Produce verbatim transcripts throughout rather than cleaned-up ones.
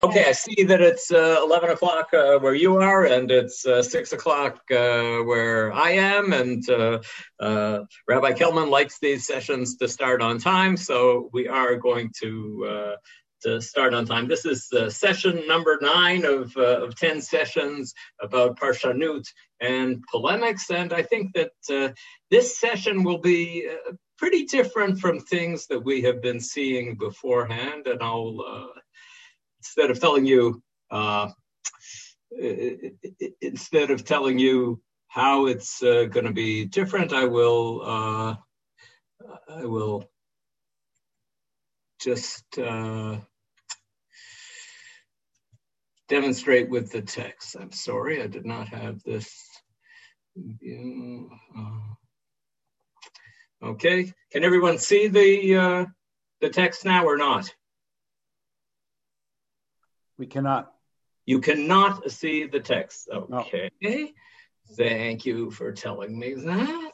Okay, I see that it's uh, eleven o'clock uh, where you are, and it's uh, six o'clock uh, where I am, and uh, uh, Rabbi Kelman likes these sessions to start on time, so we are going to uh, to start on time. This is uh, session number nine of, uh, of ten sessions about Parshanut and polemics, and I think that uh, this session will be uh, pretty different from things that we have been seeing beforehand, and I'll... Uh, Instead of telling you, uh, instead of telling you how it's uh, going to be different, I will, uh, I will just uh, demonstrate with the text. I'm sorry, I did not have this. Okay, can everyone see the uh, the text now or not? We cannot. You cannot see the text. Okay. No. Thank you for telling me that.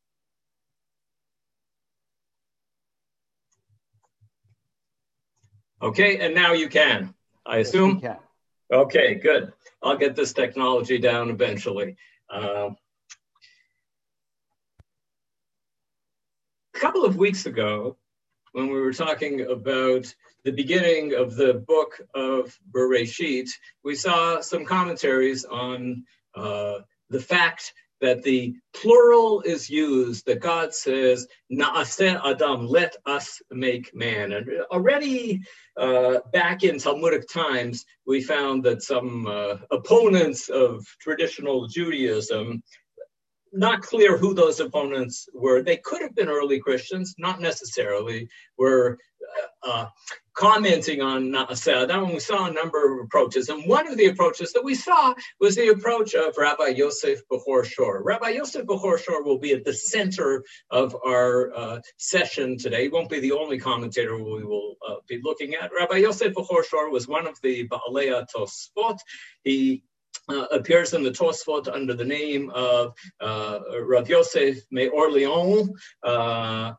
Okay, and now you can, I assume? Yes, we can. Okay, good. I'll get this technology down eventually. Uh, a couple of weeks ago, when we were talking about the beginning of the book of Bereshit, we saw some commentaries on uh, the fact that the plural is used, that God says, Na'aseh Adam, let us make man. And already uh, back in Talmudic times, we found that some uh, opponents of traditional Judaism, not clear who those opponents were. They could have been early Christians, not necessarily, were uh, uh, commenting on Na'aseh Adam, and we saw a number of approaches. And one of the approaches that we saw was the approach of Rabbi Yosef Bechor Shor. Rabbi Yosef Bechor Shor will be at the center of our uh, session today. He won't be the only commentator we will uh, be looking at. Rabbi Yosef Bechor Shor was one of the Ba'alei Tosfot. He Uh, appears in the Tosfot under the name of uh, Rav Yosef Me'Orleans, uh,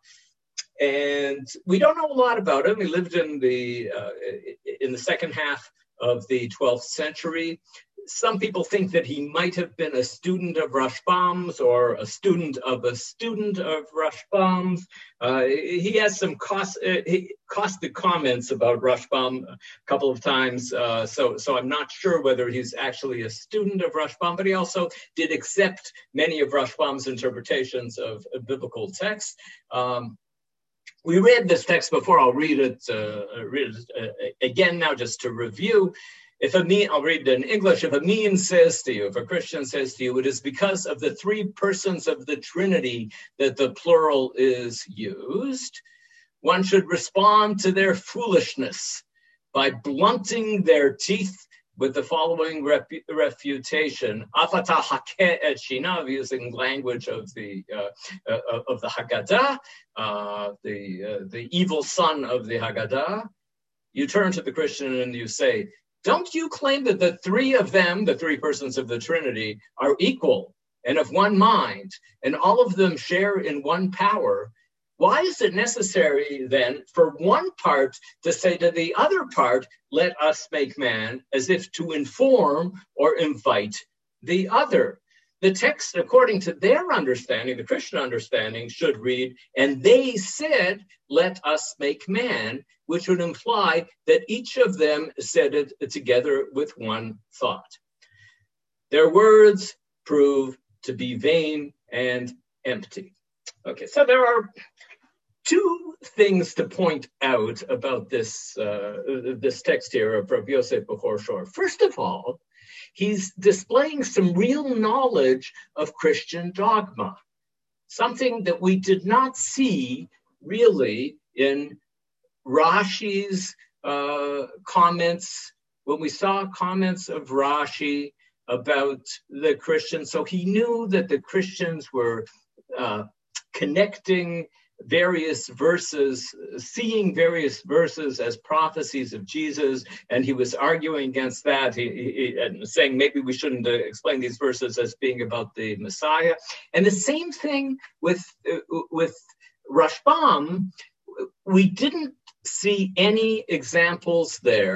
and we don't know a lot about him. He lived in the uh, in the second half of the twelfth century. Some people think that he might have been a student of Rashbam's or a student of a student of Rashbam's. Uh, he has some cost, uh, he, caustic comments about Rashbam a couple of times, uh, so, so I'm not sure whether he's actually a student of Rashbam, but he also did accept many of Rashbam's interpretations of, of biblical texts. Um, we read this text before. I'll read it, uh, read it uh, again now just to review. If a mean, I'll read it in English. If a mean says to you, if a Christian says to you, it is because of the three persons of the Trinity that the plural is used, one should respond to their foolishness by blunting their teeth with the following repu- refutation: Afata hakeh et shinav, using language of the uh, uh, of the Haggadah, uh, the uh, the evil son of the Haggadah. You turn to the Christian and you say, don't you claim that the three of them, the three persons of the Trinity, are equal and of one mind, and all of them share in one power? Why is it necessary then for one part to say to the other part, let us make man, as if to inform or invite the other? The text, according to their understanding, the Christian understanding, should read, and they said, let us make man, which would imply that each of them said it together with one thought. Their words prove to be vain and empty. Okay, so there are two things to point out about this, uh, this text here of Rav Yosef Bechor Shor. First of all, he's displaying some real knowledge of Christian dogma, something that we did not see really in Rashi's uh, comments, when we saw comments of Rashi about the Christians. So he knew that the Christians were uh, connecting various verses, seeing various verses as prophecies of Jesus, and he was arguing against that, he, he, and saying maybe we shouldn't uh, explain these verses as being about the Messiah. And the same thing with uh, with Rashbam. We didn't see any examples there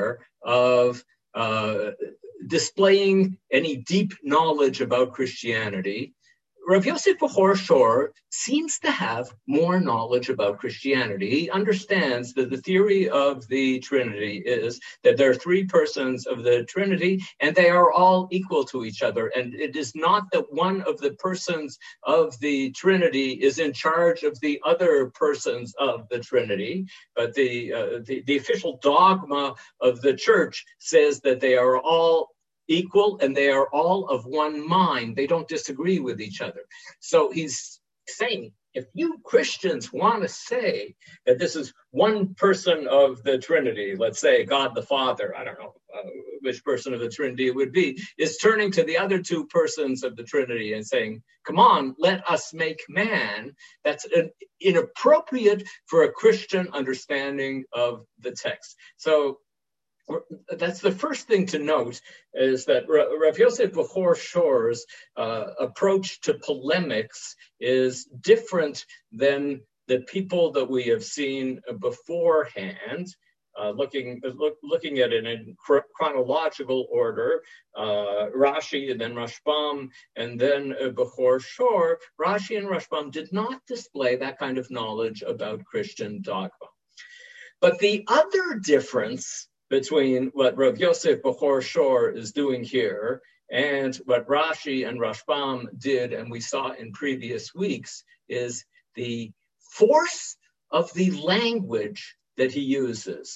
of uh, displaying any deep knowledge about Christianity, Rav Yosef Bechor Shor seems to have more knowledge about Christianity. He understands that the theory of the Trinity is that there are three persons of the Trinity and they are all equal to each other. And it is not that one of the persons of the Trinity is in charge of the other persons of the Trinity, but the, uh, the, the official dogma of the church says that they are all equal and they are all of one mind. They don't disagree with each other. So he's saying, if you Christians want to say that this is one person of the Trinity, let's say God the Father, I don't know uh, which person of the Trinity it would be, is turning to the other two persons of the Trinity and saying, come on, let us make man, that's an inappropriate for a Christian understanding of the text. So that's the first thing to note, is that Rav Yosef Bechor Shor's uh, approach to polemics is different than the people that we have seen beforehand. Uh, looking look, looking at it in chronological order, uh, Rashi and then Rashbam and then uh, Bechor Shor, Rashi and Rashbam did not display that kind of knowledge about Christian dogma. But the other difference between what Rav Yosef Bechor Shor is doing here and what Rashi and Rashbam did, and we saw in previous weeks, is the force of the language that he uses.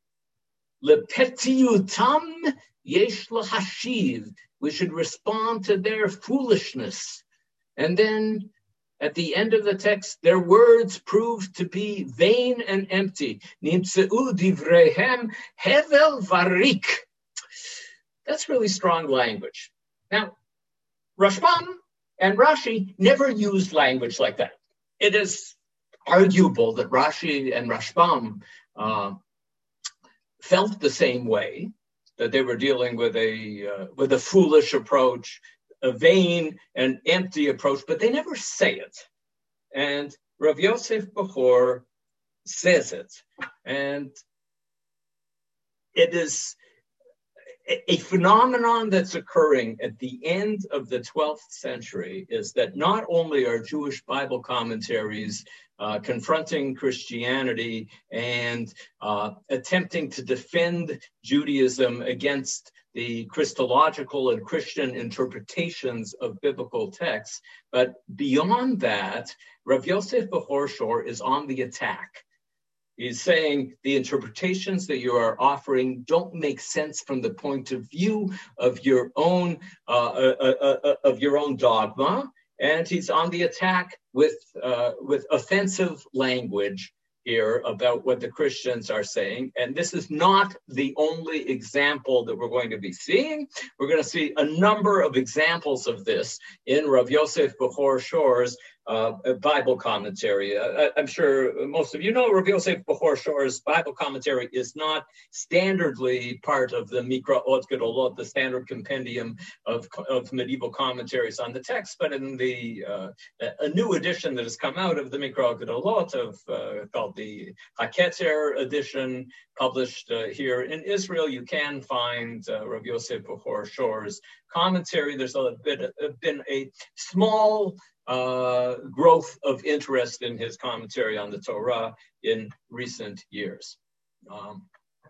Lepetiutam yesh lahashiv. We should respond to their foolishness. And then at the end of the text, their words proved to be vain and empty. Nimtzeu divrehem hevel varik. That's really strong language. Now, Rashbam and Rashi never used language like that. It is arguable that Rashi and Rashbam uh, felt the same way, that they were dealing with a uh, with a foolish approach, a vain and empty approach, but they never say it. And Rav Yosef Bechor says it. And it is a phenomenon that's occurring at the end of the twelfth century, is that not only are Jewish Bible commentaries uh, confronting Christianity and uh, attempting to defend Judaism against the Christological and Christian interpretations of biblical texts, but beyond that, Rav Yosef Bechor Shor is on the attack. He's saying the interpretations that you are offering don't make sense from the point of view of your own uh, uh, uh, uh, of your own dogma, and he's on the attack with uh, with offensive language here about what the Christians are saying. And this is not the only example that we're going to be seeing. We're going to see a number of examples of this in Rav Yosef Bechor Shor's uh, Bible commentary. Uh, I'm sure most of you know Rav Yosef Bechor Shor's Bible commentary is not standardly part of the Mikraot Gedolot, the standard compendium of, of medieval commentaries on the text, but in the uh, a new edition that has come out of the Mikraot Gedolot of uh, called the HaKetzer edition, published uh, here in Israel, you can find uh, Rav Yosef Bechor Shor's commentary. There's a bit, uh, been a small uh, growth of interest in his commentary on the Torah in recent years. Um,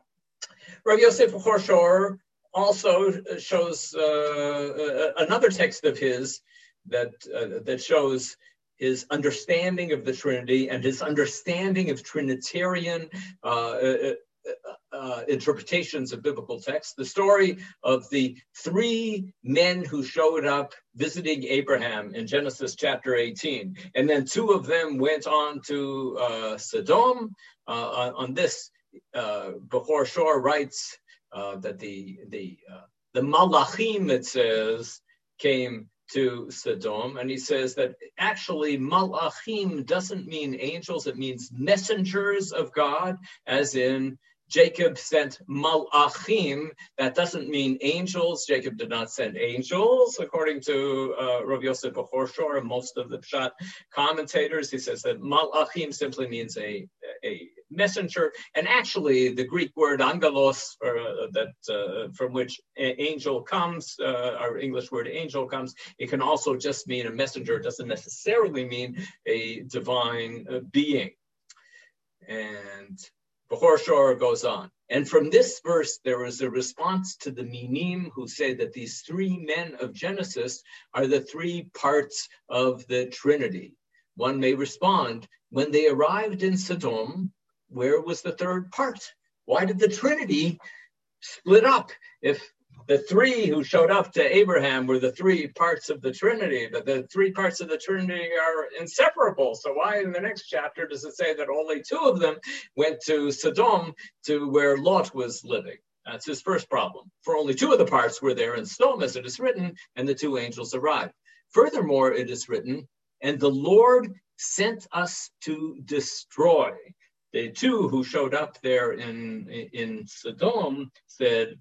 Rav Yosef Bechor Shor also shows uh, another text of his that uh, that shows his understanding of the Trinity and his understanding of Trinitarian uh, uh, uh, interpretations of biblical texts. The story of the three men who showed up visiting Abraham in Genesis chapter eighteen, and then two of them went on to uh, Sodom. Uh, on this, uh, Bechor Shor writes uh, that the the uh, the Malachim, it says, came to Sodom, and he says that actually Malachim doesn't mean angels, it means messengers of God, as in Jacob sent Malachim. That doesn't mean angels. Jacob did not send angels, according to uh, Rav Yosef Bechor Shor and most of the Pshat commentators. He says that Malachim simply means a, a messenger. And actually, the Greek word angelos, uh, that uh, from which angel comes, uh, our English word angel comes, it can also just mean a messenger. It doesn't necessarily mean a divine uh, being. And Bechor Shor goes on. And from this verse, there is a response to the Minim who say that these three men of Genesis are the three parts of the Trinity. One may respond, when they arrived in Sodom, where was the third part? Why did the Trinity split up? If the three who showed up to Abraham were the three parts of the Trinity, but the three parts of the Trinity are inseparable. So why in the next chapter does it say that only two of them went to Sodom, to where Lot was living? That's his first problem. For only two of the parts were there in Sodom, as it is written, and the two angels arrived. Furthermore, it is written, and the Lord sent us to destroy. The two who showed up there in, in Sodom said,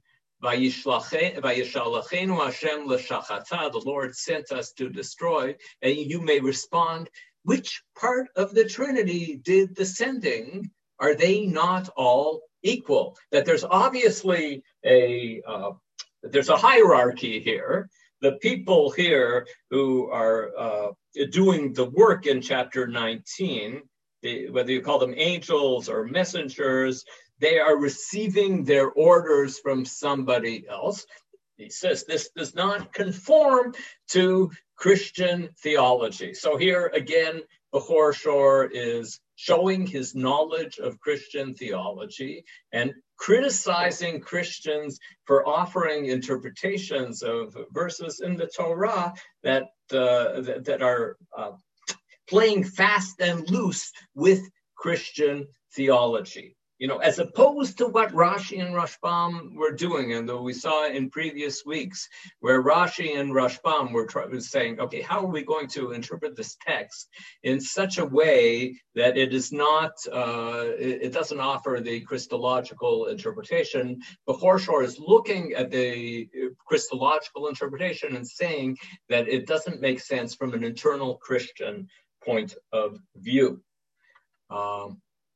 Vayishalachenu Hashem l'shachata, the Lord sent us to destroy. And you may respond, which part of the Trinity did the sending? Are they not all equal? That there's obviously a uh, there's a hierarchy here. The people here who are uh, doing the work in chapter nineteen, the, whether you call them angels or messengers, they are receiving their orders from somebody else. He says this does not conform to Christian theology. So here again, Bechor Shor is showing his knowledge of Christian theology and criticizing Christians for offering interpretations of verses in the Torah that uh, that, that are uh, playing fast and loose with Christian theology. You know, as opposed to what Rashi and Rashbam were doing, and though we saw in previous weeks where Rashi and Rashbam were try- was saying, okay, how are we going to interpret this text in such a way that it is not, uh, it, it doesn't offer the Christological interpretation? Bechor Shor is looking at the Christological interpretation and saying that it doesn't make sense from an internal Christian point of view. Um,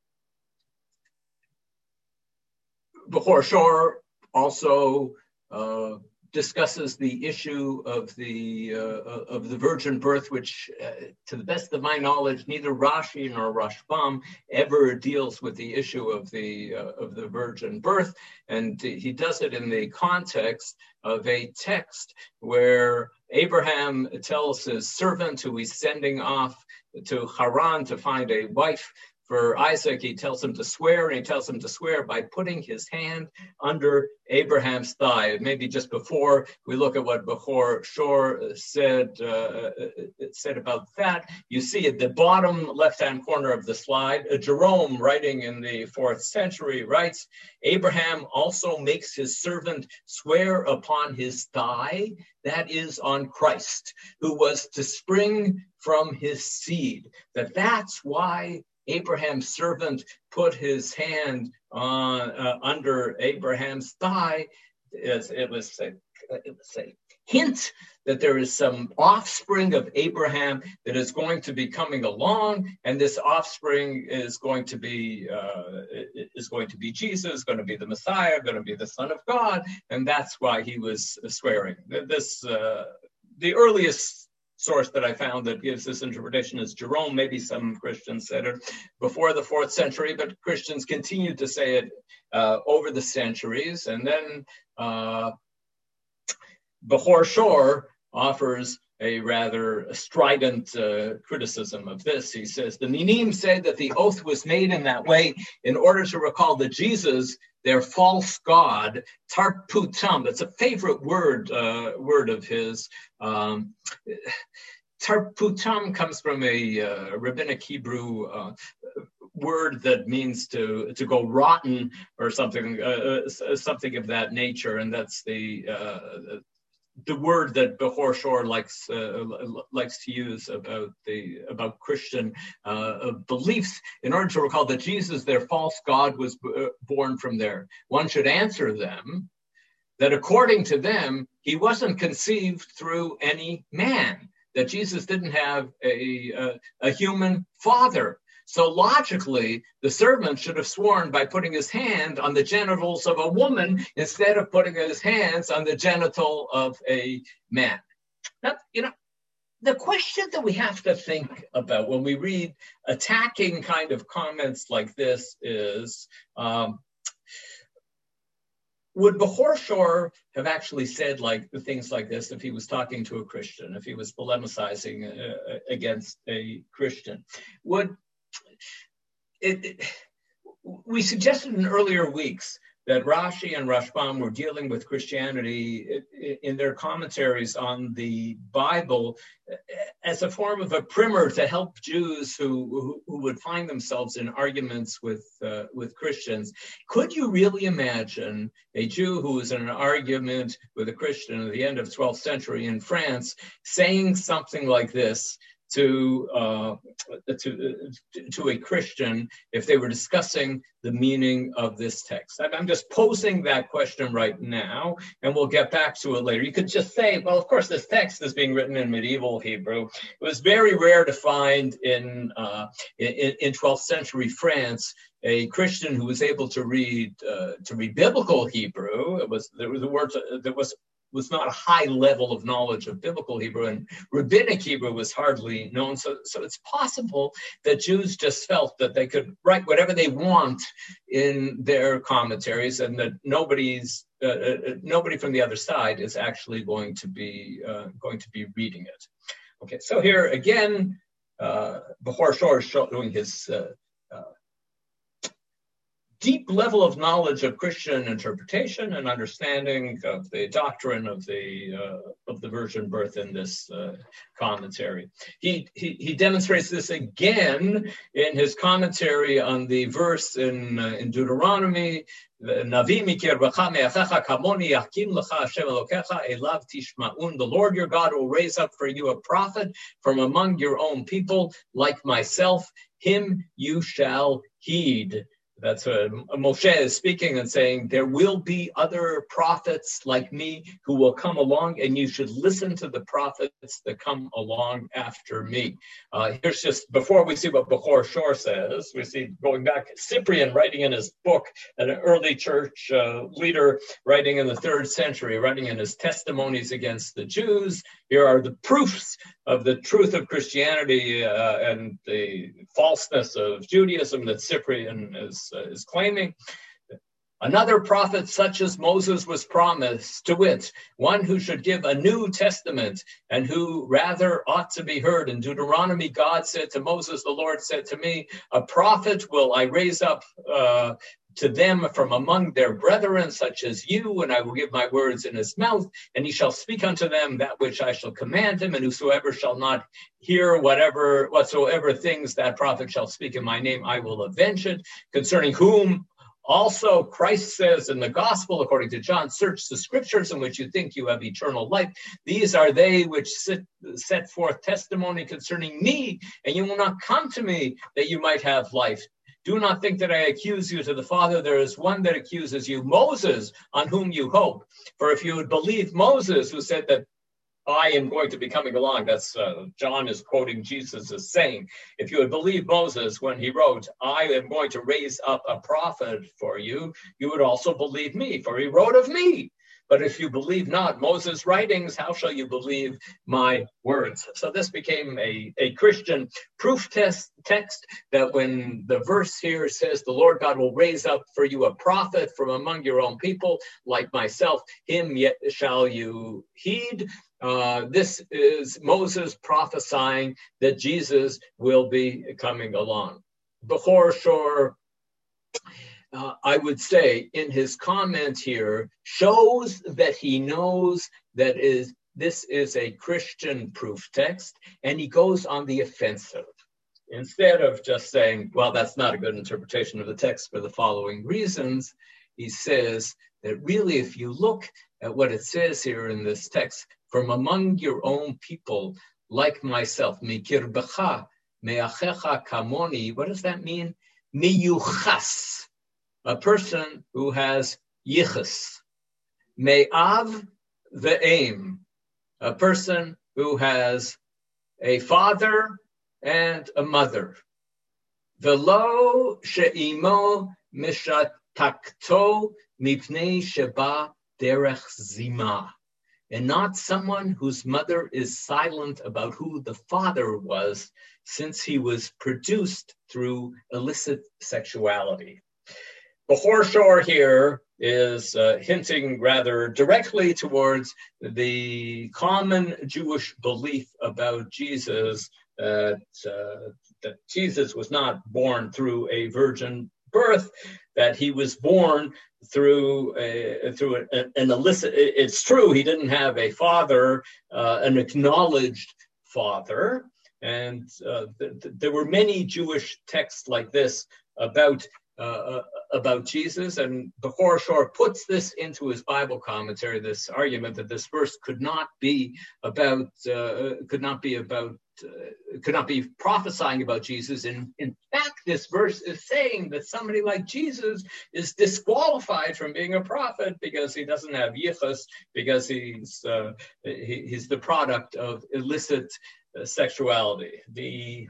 Bechor Shor also uh, discusses the issue of the uh, of the virgin birth, which, uh, to the best of my knowledge, neither Rashi nor Rashbam ever deals with the issue of the uh, of the virgin birth, and he does it in the context of a text where Abraham tells his servant, who he's sending off to Haran to find a wife for Isaac, he tells him to swear, and he tells him to swear by putting his hand under Abraham's thigh. Maybe just before we look at what Bechor Shor said, uh, said about that, you see at the bottom left-hand corner of the slide, Jerome, writing in the fourth century, writes, Abraham also makes his servant swear upon his thigh, that is on Christ, who was to spring from his seed. That that's why Abraham's servant put his hand on uh, under Abraham's thigh. It, it, was a, it was a hint that there is some offspring of Abraham that is going to be coming along, and this offspring is going to be uh, is going to be Jesus, going to be the Messiah, going to be the Son of God, and that's why he was swearing. This uh, the earliest source that I found that gives this interpretation is Jerome. Maybe some Christians said it before the fourth century, but Christians continued to say it uh, over the centuries. And then uh, Bechor Shor offers a rather strident uh, criticism of this. He says, the Minim say that the oath was made in that way in order to recall that Jesus, their false god, Tarputam, that's a favorite word uh, word of his. Um, Tarputam comes from a uh, rabbinic Hebrew uh, word that means to to go rotten or something, uh, something of that nature, and that's the uh, the word that Bechor Shor likes uh, likes to use about the about Christian uh, beliefs in order to recall that Jesus, their false god, was b- born from there. One should answer them that according to them, he wasn't conceived through any man, that Jesus didn't have a, a, a human father. So logically, the servant should have sworn by putting his hand on the genitals of a woman instead of putting his hands on the genital of a man. Now, you know, the question that we have to think about when we read attacking kind of comments like this is, um, would Bechor Shor have actually said like the things like this if he was talking to a Christian, if he was polemicizing uh, against a Christian? Would it, it, we suggested in earlier weeks that Rashi and Rashbam were dealing with Christianity in their commentaries on the Bible as a form of a primer to help Jews who, who, who would find themselves in arguments with, uh, with Christians. Do you really imagine a Jew who was in an argument with a Christian at the end of the twelfth century in France saying something like this to uh, to to a Christian if they were discussing the meaning of this text? I'm just posing that question right now, and we'll get back to it later. You could just say, well, of course, this text is being written in medieval Hebrew. It was very rare to find in uh, in, in twelfth century France a Christian who was able to read uh, to read biblical Hebrew. It was there was the words there was. was not a high level of knowledge of biblical Hebrew, and rabbinic Hebrew was hardly known. So, so it's possible that Jews just felt that they could write whatever they want in their commentaries, and that nobody's uh, uh, nobody from the other side is actually going to be uh, going to be reading it. Okay, so here again, uh, Bechor Shor is showing his uh, uh, deep level of knowledge of Christian interpretation and understanding of the doctrine of the uh, of the virgin birth in this uh, commentary. He, he he demonstrates this again in his commentary on the verse in uh, in Deuteronomy. The Lord your God will raise up for you a prophet from among your own people, like myself. Him you shall heed. That's uh, Moshe is speaking and saying, there will be other prophets like me who will come along, and you should listen to the prophets that come along after me. Uh, here's just, before we see what Bechor Shor says, we see going back, Cyprian writing in his book, an early church uh, leader writing in the third century, writing in his testimonies against the Jews. Here are the proofs of the truth of Christianity uh, and the falseness of Judaism that Cyprian is Uh, is claiming. Another prophet such as Moses was promised, to wit, one who should give a new testament and who rather ought to be heard. In Deuteronomy, God said to Moses, the Lord said to me, a prophet will I raise up uh, to them from among their brethren, such as you, and I will give my words in his mouth, and he shall speak unto them that which I shall command him, and whosoever shall not hear whatever whatsoever things that prophet shall speak in my name, I will avenge it. Concerning whom also Christ says in the gospel, according to John, search the scriptures in which you think you have eternal life. These are they which sit, set forth testimony concerning me, and you will not come to me that you might have life. Do not think that I accuse you to the Father. There is one that accuses you, Moses, on whom you hope. For if you would believe Moses, who said that I am going to be coming along, that's uh, John is quoting Jesus as saying, if you would believe Moses when he wrote, I am going to raise up a prophet for you, you would also believe me, for he wrote of me. But if you believe not Moses' writings, how shall you believe my words? So this became a, a Christian proof test text that when the verse here says, the Lord God will raise up for you a prophet from among your own people, like myself, him yet shall you heed. Uh, this is Moses prophesying that Jesus will be coming along. Bechor Shor, Uh, I would say in his comment here, shows that he knows that is this is a Christian proof text, and he goes on the offensive. Instead of just saying, well, that's not a good interpretation of the text for the following reasons, he says that really, if you look at what it says here in this text, from among your own people, like myself, mikirbecha, meachecha kamoni, what does that mean? Miyuchas. A person who has yichus. Me'av ve'em, a person who has a father and a mother. Velo she'imo mishatakto mipnei sheba derech zima. And not someone whose mother is silent about who the father was, since he was produced through illicit sexuality. Bechor Shor here is uh, hinting rather directly towards the common Jewish belief about Jesus, that, uh, that Jesus was not born through a virgin birth, that he was born through a, through a, an illicit. It's true he didn't have a father, uh, an acknowledged father, and uh, th- th- there were many Jewish texts like this about uh, about Jesus, and Bechor Shor puts this into his Bible commentary. This argument that this verse could not be about uh, could not be about uh, could not be prophesying about Jesus. And in fact, this verse is saying that somebody like Jesus is disqualified from being a prophet because he doesn't have yichus, because he's uh, he, he's the product of illicit uh, sexuality. The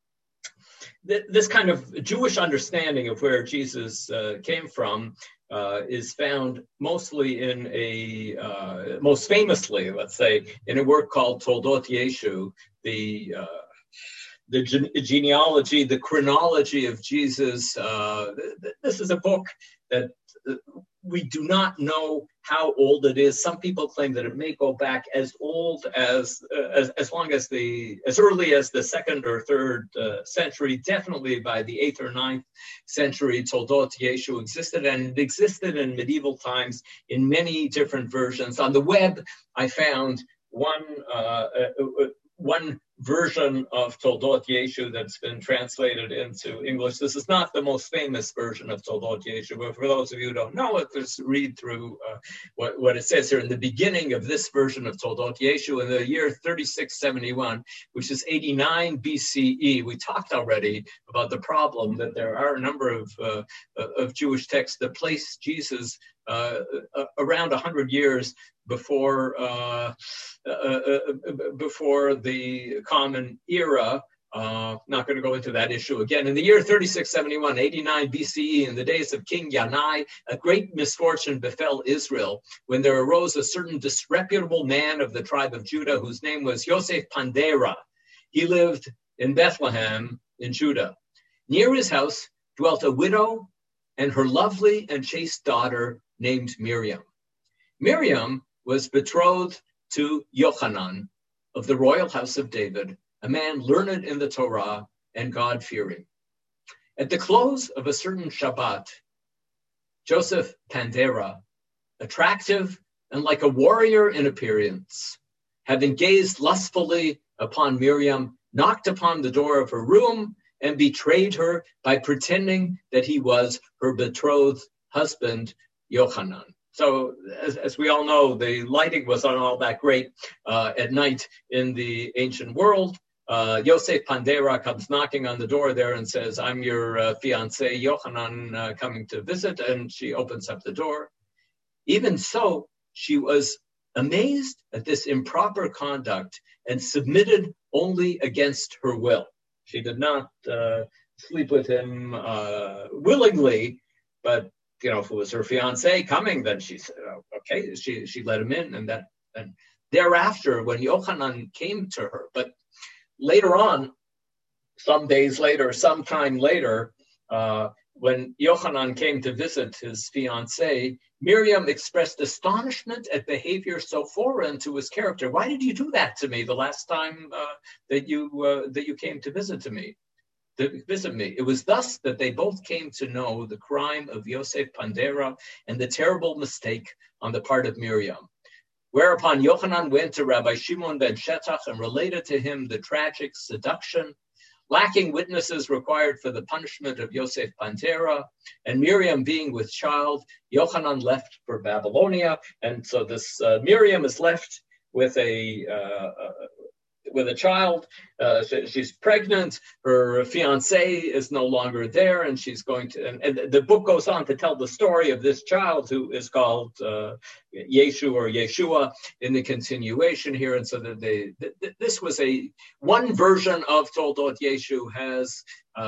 This kind of Jewish understanding of where Jesus uh, came from uh, is found mostly in a, uh, most famously, let's say, in a work called Toldot Yeshu, the uh, the gene- genealogy, the chronology of Jesus. Uh, th- this is a book that uh, we do not know how old it is. Some people claim that it may go back as old as uh, as, as long as the as early as the second or third uh, century. Definitely by the eighth or ninth century, Toldot Yeshu existed, and it existed in medieval times in many different versions. On the web, I found one uh, uh, one version of Toldot Yeshu that's been translated into English. This is not the most famous version of Toldot Yeshu, but for those of you who don't know it, just read through uh, what, what it says here. In the beginning of this version of Toldot Yeshu, in the year thirty-six seventy-one, which is eighty-nine B C E, we talked already about the problem that there are a number of, uh, of Jewish texts that place Jesus uh, around one hundred years before uh, uh, uh, before the Common Era. Uh, not going to go into that issue again. In the year thirty-six seventy-one, eighty-nine B C E, in the days of King Yanai, a great misfortune befell Israel when there arose a certain disreputable man of the tribe of Judah whose name was Yosef Pandera. He lived in Bethlehem in Judah. Near his house dwelt a widow and her lovely and chaste daughter named Miriam. Miriam was betrothed to Yochanan of the royal house of David, a man learned in the Torah and God-fearing. At the close of a certain Shabbat, Joseph Pandera, attractive and like a warrior in appearance, having gazed lustfully upon Miriam, knocked upon the door of her room and betrayed her by pretending that he was her betrothed husband, Yochanan. So, as, as we all know, the lighting was not all that great uh, at night in the ancient world. Uh, Yosef Pandera comes knocking on the door there and says, I'm your uh, fiancé, Yochanan, uh, coming to visit, and she opens up the door. Even so, she was amazed at this improper conduct and submitted only against her will. She did not uh, sleep with him uh, willingly, but you know, if it was her fiancé coming, then she said, oh, okay, she she let him in. And that, and thereafter, when Yochanan came to her, but later on, some days later, some time later, uh, when Yochanan came to visit his fiancée, Miriam expressed astonishment at behavior so foreign to his character. Why did you do that to me the last time uh, that you uh, that you came to visit to me? To visit me. It was thus that they both came to know the crime of Yosef Pandera and the terrible mistake on the part of Miriam. Whereupon Yochanan went to Rabbi Shimon ben Shetach and related to him the tragic seduction, lacking witnesses required for the punishment of Yosef Pandera, and Miriam being with child, Yochanan left for Babylonia. And so this uh, Miriam is left with a uh, uh, with a child. Uh, she, she's pregnant. Her fiancé is no longer there, and she's going to. And, and the book goes on to tell the story of this child who is called uh, Yeshu or Yeshua in the continuation here. And so that they, th- th- this was a one version of Toldot Yeshu has uh,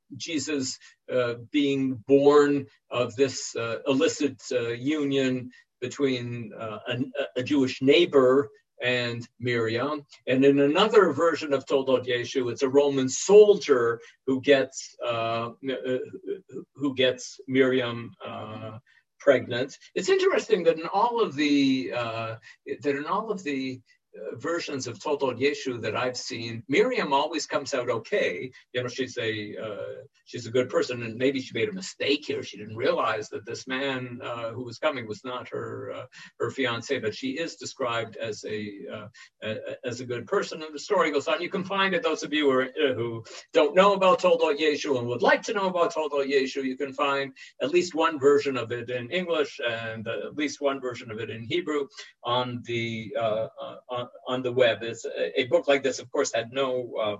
Jesus uh, being born of this uh, illicit uh, union between uh, a, a Jewish neighbor and Miriam. And in another version of Toldot Yeshu, it's a Roman soldier who gets uh, who gets Miriam uh, pregnant. It's interesting that in all of the uh, that in all of the uh, versions of Toldot Yeshu that I've seen, Miriam always comes out okay. You know, she's a uh, she's a good person, and maybe she made a mistake here. She didn't realize that this man uh, who was coming was not her uh, her fiance, but she is described as a uh, as a good person. And the story goes on. You can find it. Those of you who, are, uh, who don't know about Toldot Yeshu and would like to know about Toldot Yeshu, you can find at least one version of it in English and uh, at least one version of it in Hebrew on the uh, on, on the web. It's a, a book like this, of course, had no uh,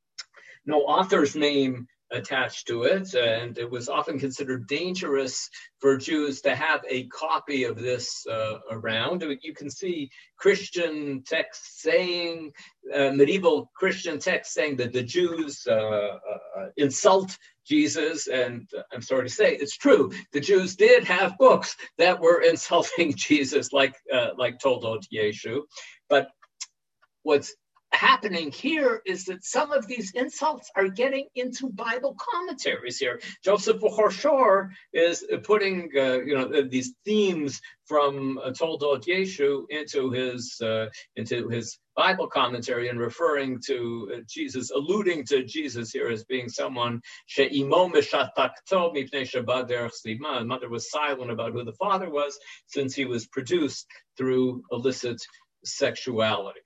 no author's name attached to it, and it was often considered dangerous for Jews to have a copy of this uh, around. You can see Christian texts saying, uh, medieval Christian texts saying that the Jews uh, uh, insult Jesus, and uh, I'm sorry to say, it's true. The Jews did have books that were insulting Jesus, like uh, like Toldot Yeshu. But what's happening here is that some of these insults are getting into Bible commentaries here. Joseph Bechor is putting, uh, you know, these themes from uh, Toldot Yeshu into his uh, into his Bible commentary and referring to uh, Jesus, alluding to Jesus here as being someone she'imo meshatakto mipnei sheba derech slima. Mother was silent about who the father was, since he was produced through illicit sexuality.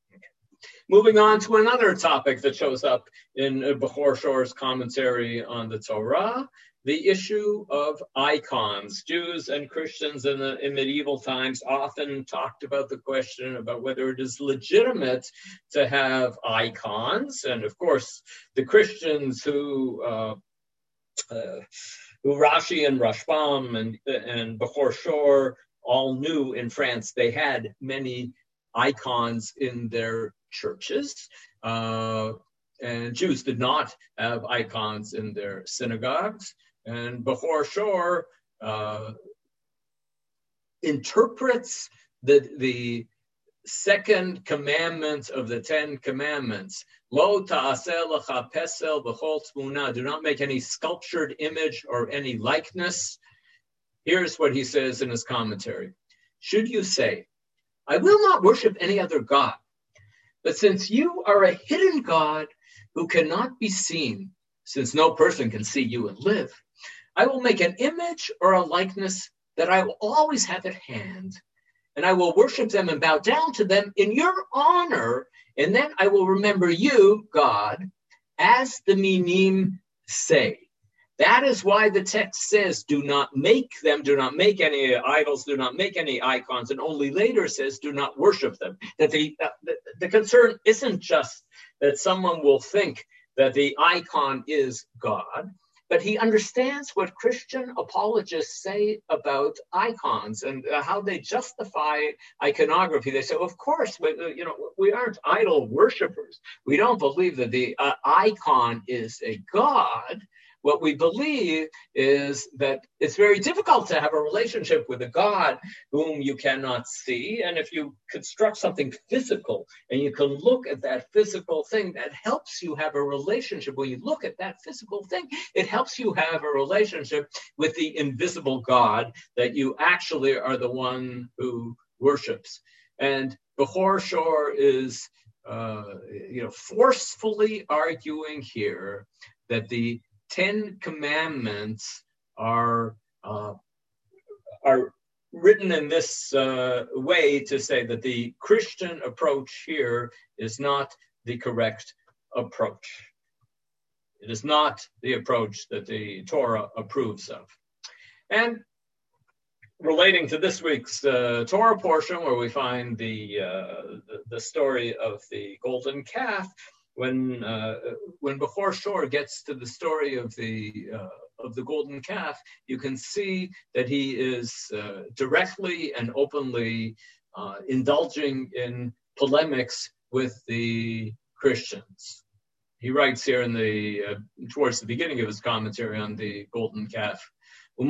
Moving on to another topic that shows up in Bechor Shor's commentary on the Torah, the issue of icons. Jews and Christians in, the, in medieval times often talked about the question about whether it is legitimate to have icons. And of course, the Christians who uh, uh, who Rashi and Rashbam and, and Bechor Shor all knew in France, they had many icons in their churches, uh, and Jews did not have icons in their synagogues. And Bechor Shor uh, interprets the, the second commandment of the Ten Commandments. Lo ta'aseh lecha pesel b'chol tmuna. Do not make any sculptured image or any likeness. Here's what he says in his commentary. Should you say, I will not worship any other God, but since you are a hidden God who cannot be seen, since no person can see you and live, I will make an image or a likeness that I will always have at hand, and I will worship them and bow down to them in your honor, and then I will remember you, God, as the Minim say. That is why the text says, do not make them, do not make any idols, do not make any icons, and only later says, do not worship them. That the, uh, the, the concern isn't just that someone will think that the icon is God, but he understands what Christian apologists say about icons and uh, how they justify iconography. They say, well, of course, we, uh, you know, we aren't idol worshipers. We don't believe that the uh, icon is a God. What we believe is that it's very difficult to have a relationship with a God whom you cannot see. And if you construct something physical and you can look at that physical thing, that helps you have a relationship. When you look at that physical thing, it helps you have a relationship with the invisible God that you actually are the one who worships. And Bechor Shor is, uh, you know, forcefully arguing here that the Ten Commandments are uh, are written in this uh, way to say that the Christian approach here is not the correct approach. It is not the approach that the Torah approves of. And relating to this week's uh, Torah portion, where we find the, uh, the the story of the golden calf, When uh, when Bechor Shor gets to the story of the uh, of the golden calf, you can see that he is uh, directly and openly uh, indulging in polemics with the Christians. he writes here in the uh, towards the beginning of his commentary on the golden calf. The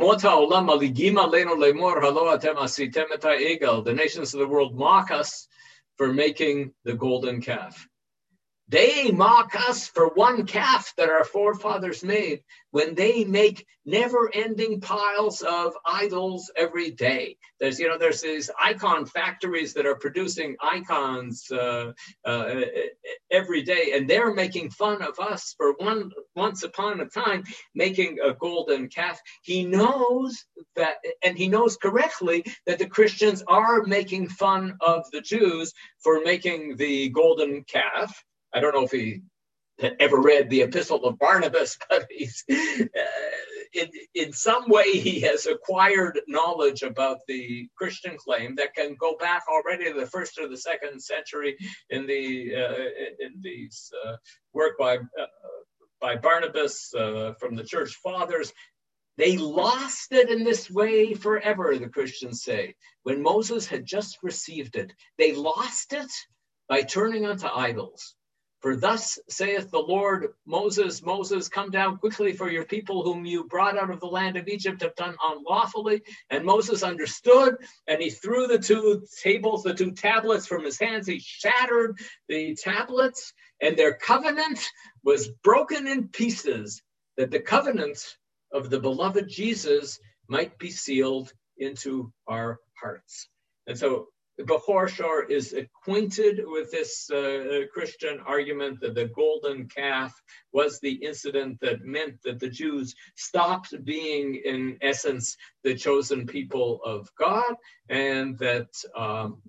nations of the world mock us for making the golden calf. They mock us for one calf that our forefathers made when they make never-ending piles of idols every day. There's, you know, there's these icon factories that are producing icons uh, uh, every day, and they're making fun of us for one once upon a time making a golden calf. He knows that, and he knows correctly that the Christians are making fun of the Jews for making the golden calf. I don't know if he had ever read the Epistle of Barnabas, but he's, uh, in, in some way he has acquired knowledge about the Christian claim that can go back already to the first or the second century in the uh, in these uh, work by uh, by Barnabas uh, from the church fathers. They lost it in this way forever, the Christians say. When Moses had just received it, they lost it by turning unto idols. For thus saith the Lord, Moses, Moses, come down quickly, for your people whom you brought out of the land of Egypt have done unlawfully. And Moses understood, and he threw the two tables, the two tablets from his hands. He shattered the tablets, and their covenant was broken in pieces, that the covenant of the beloved Jesus might be sealed into our hearts. And so Bechor Shor is acquainted with this uh, Christian argument that the golden calf was the incident that meant that the Jews stopped being, in essence, the chosen people of God, and that um,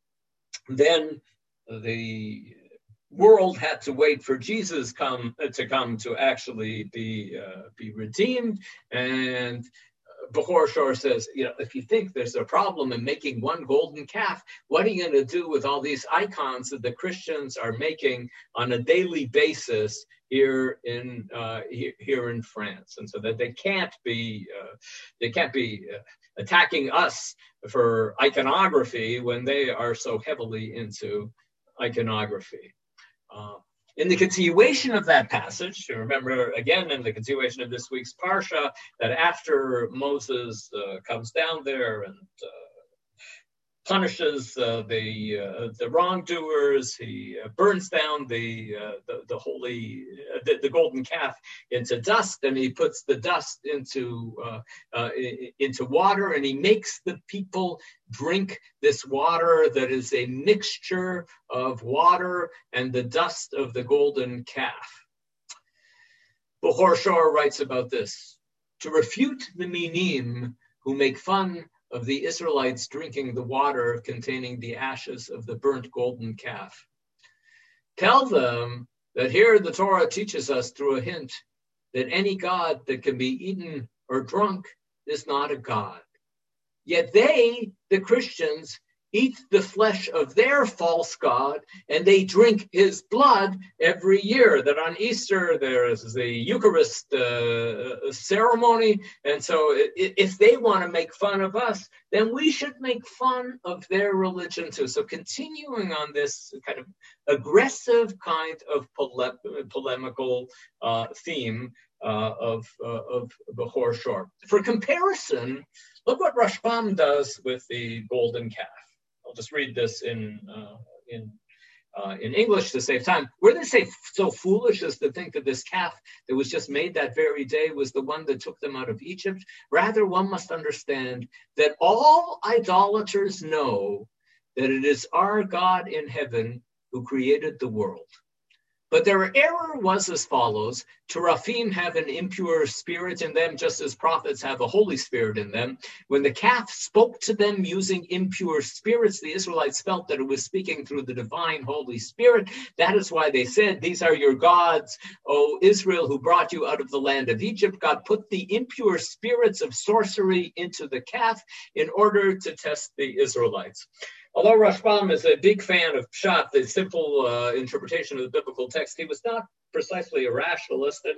then the world had to wait for Jesus come to come to actually be uh, be redeemed. And Bechor Shor says, you know, if you think there's a problem in making one golden calf, what are you going to do with all these icons that the Christians are making on a daily basis here in uh, here, here in France? And so that they can't be uh, they can't be uh, attacking us for iconography when they are so heavily into iconography. Uh, In the continuation of that passage, you remember again in the continuation of this week's Parsha, that after Moses uh, comes down there and uh, punishes uh, the uh, the wrongdoers, he uh, burns down the, uh, the the holy uh, the, the golden calf into dust, and he puts the dust into uh, uh, into water, and he makes the people drink this water that is a mixture of water and the dust of the golden calf. Bechor Shor writes about this: to refute the Minim who make fun of the Israelites drinking the water containing the ashes of the burnt golden calf. Tell them that here the Torah teaches us through a hint that any god that can be eaten or drunk is not a god. Yet they, the Christians, eat the flesh of their false god, and they drink his blood every year. That on Easter there is the Eucharist uh, ceremony, and so if they want to make fun of us, then we should make fun of their religion too. So continuing on this kind of aggressive kind of pole- polemical uh, theme uh, of uh, of Bechor Shor. For comparison, look what Rashbam does with the golden calf. I'll just read this in uh, in uh, in English to save time. Were they say so foolish as to think that this calf that was just made that very day was the one that took them out of Egypt? Rather, one must understand that all idolaters know that it is our God in heaven who created the world. But their error was as follows: Teraphim have an impure spirit in them, just as prophets have a Holy Spirit in them. When the calf spoke to them using impure spirits, the Israelites felt that it was speaking through the divine Holy Spirit. That is why they said, "These are your gods, O Israel, who brought you out of the land of Egypt." God put the impure spirits of sorcery into the calf in order to test the Israelites. Although Rashbam is a big fan of Pshat, the simple uh, interpretation of the biblical text, he was not precisely a rationalist, and he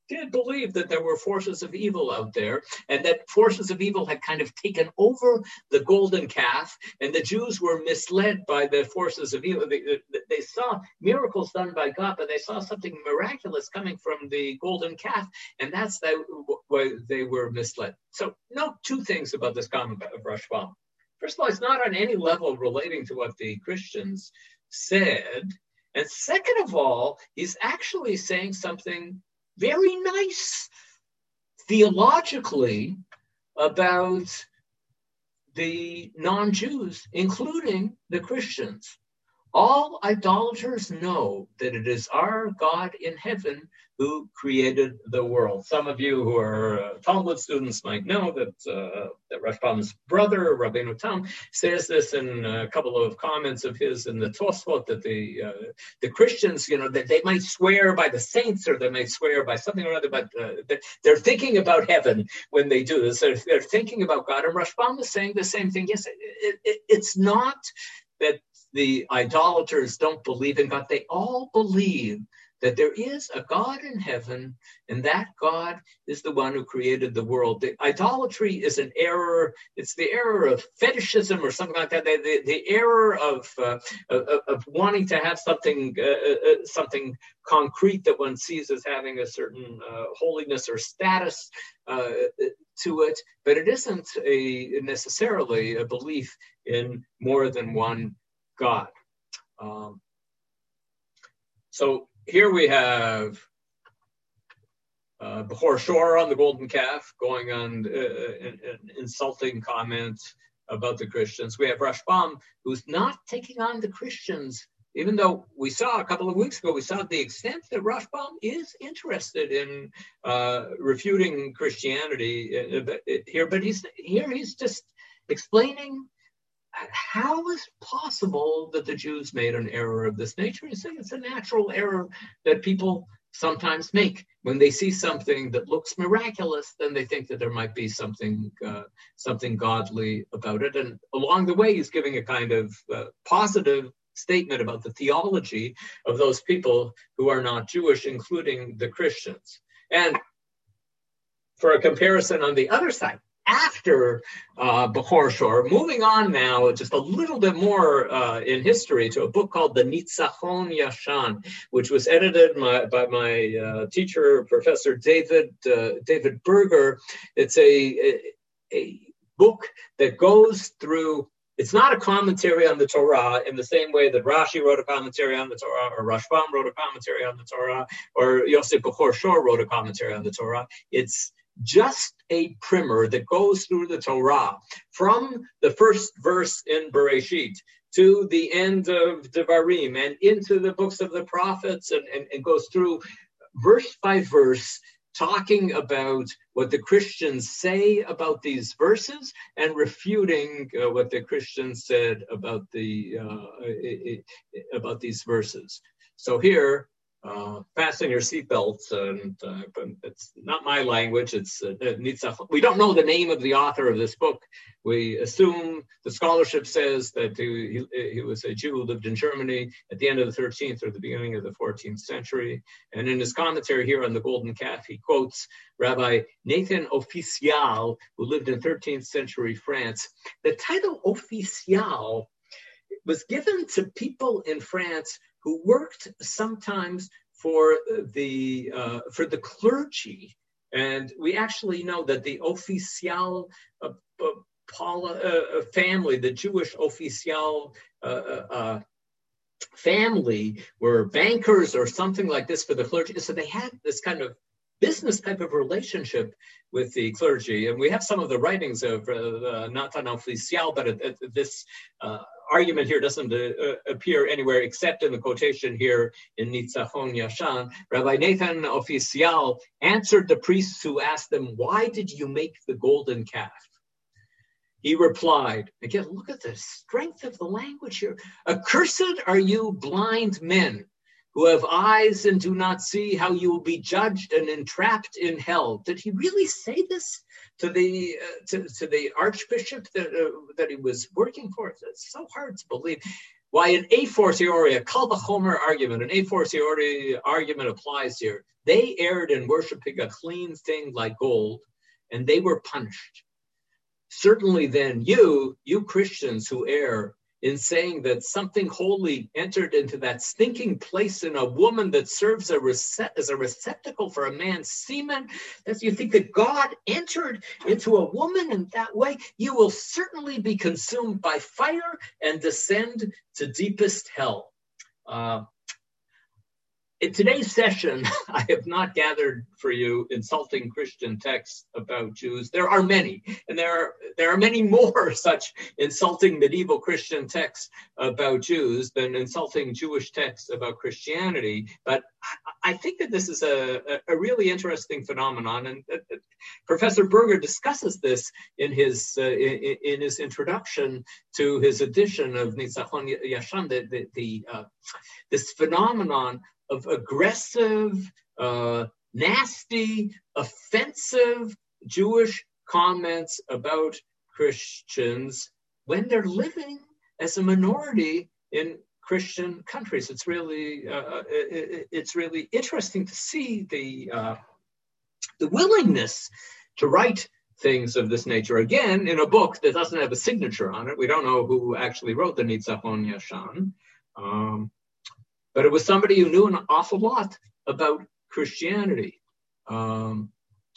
did believe that there were forces of evil out there, and that forces of evil had kind of taken over the golden calf, and the Jews were misled by the forces of evil. They, they saw miracles done by God, but they saw something miraculous coming from the golden calf, and that's why they were misled. So note two things about this comment of Rashbam. First of all, it's not on any level relating to what the Christians said. And second of all, he's actually saying something very nice theologically about the non-Jews, including the Christians. All idolaters know that it is our God in heaven who created the world. Some of you who are uh, Talmud students might know that uh, that Rashbam's brother, Rabbeinu Tam, says this in a couple of comments of his in the Tosfot, that the uh, the Christians, you know, that they might swear by the saints or they might swear by something or other, but uh, they're thinking about heaven when they do this. They're, they're thinking about God. And Rashbam is saying the same thing. Yes, it, it, it's not that the idolaters don't believe in God. They all believe that there is a God in heaven, and that God is the one who created the world. The idolatry is an error. It's the error of fetishism or something like that. The, the, the error of, uh, of of wanting to have something uh, uh, something concrete that one sees as having a certain uh, holiness or status uh, to it, but it isn't a necessarily a belief in more than one God. Um, so here we have uh, Bechor Shor on the golden calf going on uh, an, an insulting comment about the Christians. We have Rashbam, who's not taking on the Christians, even though we saw a couple of weeks ago, we saw the extent that Rashbam is interested in uh, refuting Christianity uh, here, but he's here he's just explaining how is it possible that the Jews made an error of this nature. He's saying it's a natural error that people sometimes make. When they see something that looks miraculous, then they think that there might be something uh, something godly about it. And along the way, he's giving a kind of uh, positive statement about the theology of those people who are not Jewish, including the Christians. And for a comparison on the other side, after uh, Bechor Shor, moving on now just a little bit more uh, in history to a book called the Nitzachon Yashan, which was edited my, by my uh, teacher, Professor David uh, David Berger. It's a, a, a book that goes through. It's not a commentary on the Torah in the same way that Rashi wrote a commentary on the Torah, or Rashbam wrote a commentary on the Torah, or Yosef Bechor Shor wrote a commentary on the Torah. It's just a primer that goes through the Torah from the first verse in Bereshit to the end of Devarim and into the books of the prophets, and, and, and goes through verse by verse, talking about what the Christians say about these verses and refuting uh, what the Christians said about the uh, about these verses. So here, Uh, fasten your seatbelts, and uh, but it's not my language. It's uh, we don't know the name of the author of this book. We assume the scholarship says that he, he, he was a Jew who lived in Germany at the end of the thirteenth or the beginning of the fourteenth century. And in his commentary here on the Golden Calf, he quotes Rabbi Nathan Official, who lived in thirteenth century France. The title Official was given to people in France who worked sometimes for the uh, for the clergy, and we actually know that the Official uh, uh, Paula, uh, family, the Jewish Official uh, uh, family, were bankers or something like this for the clergy. So they had this kind of business type of relationship with the clergy, and we have some of the writings of uh, uh, Nathan Official, but uh, this uh, argument here doesn't uh, appear anywhere except in the quotation here in Nitzachon Yashan. Rabbi Nathan Official answered the priests who asked them, "Why did you make the golden calf?" He replied, again, look at the strength of the language here. "Accursed are you blind men, who have eyes and do not see, how you will be judged and entrapped in hell." Did he really say this to the uh, to, to the archbishop that uh, that he was working for? It's so hard to believe. why an a fortiori, a kal v'chomer argument, an a fortiori argument applies here. They erred in worshiping a clean thing like gold, and they were punished. Certainly then you, you Christians who err in saying that something holy entered into that stinking place in a woman that serves a rece- as a receptacle for a man's semen, that you think that God entered into a woman in that way, you will certainly be consumed by fire and descend to deepest hell. Uh, In today's session, I have not gathered for you insulting Christian texts about Jews. There are many, and there are, there are many more such insulting medieval Christian texts about Jews than insulting Jewish texts about Christianity. But I think that this is a, a really interesting phenomenon, and uh, Professor Berger discusses this in his uh, in, in his introduction to his edition of Nitzachon Yashan, the, the, the uh, this phenomenon of aggressive, uh, nasty, offensive Jewish comments about Christians when they're living as a minority in Christian countries. It's really, uh, it, it's really interesting to see the uh, the willingness to write things of this nature. Again, in a book that doesn't have a signature on it. We don't know who actually wrote the Nitzachon Yashan. Um, But it was somebody who knew an awful lot about Christianity. Um,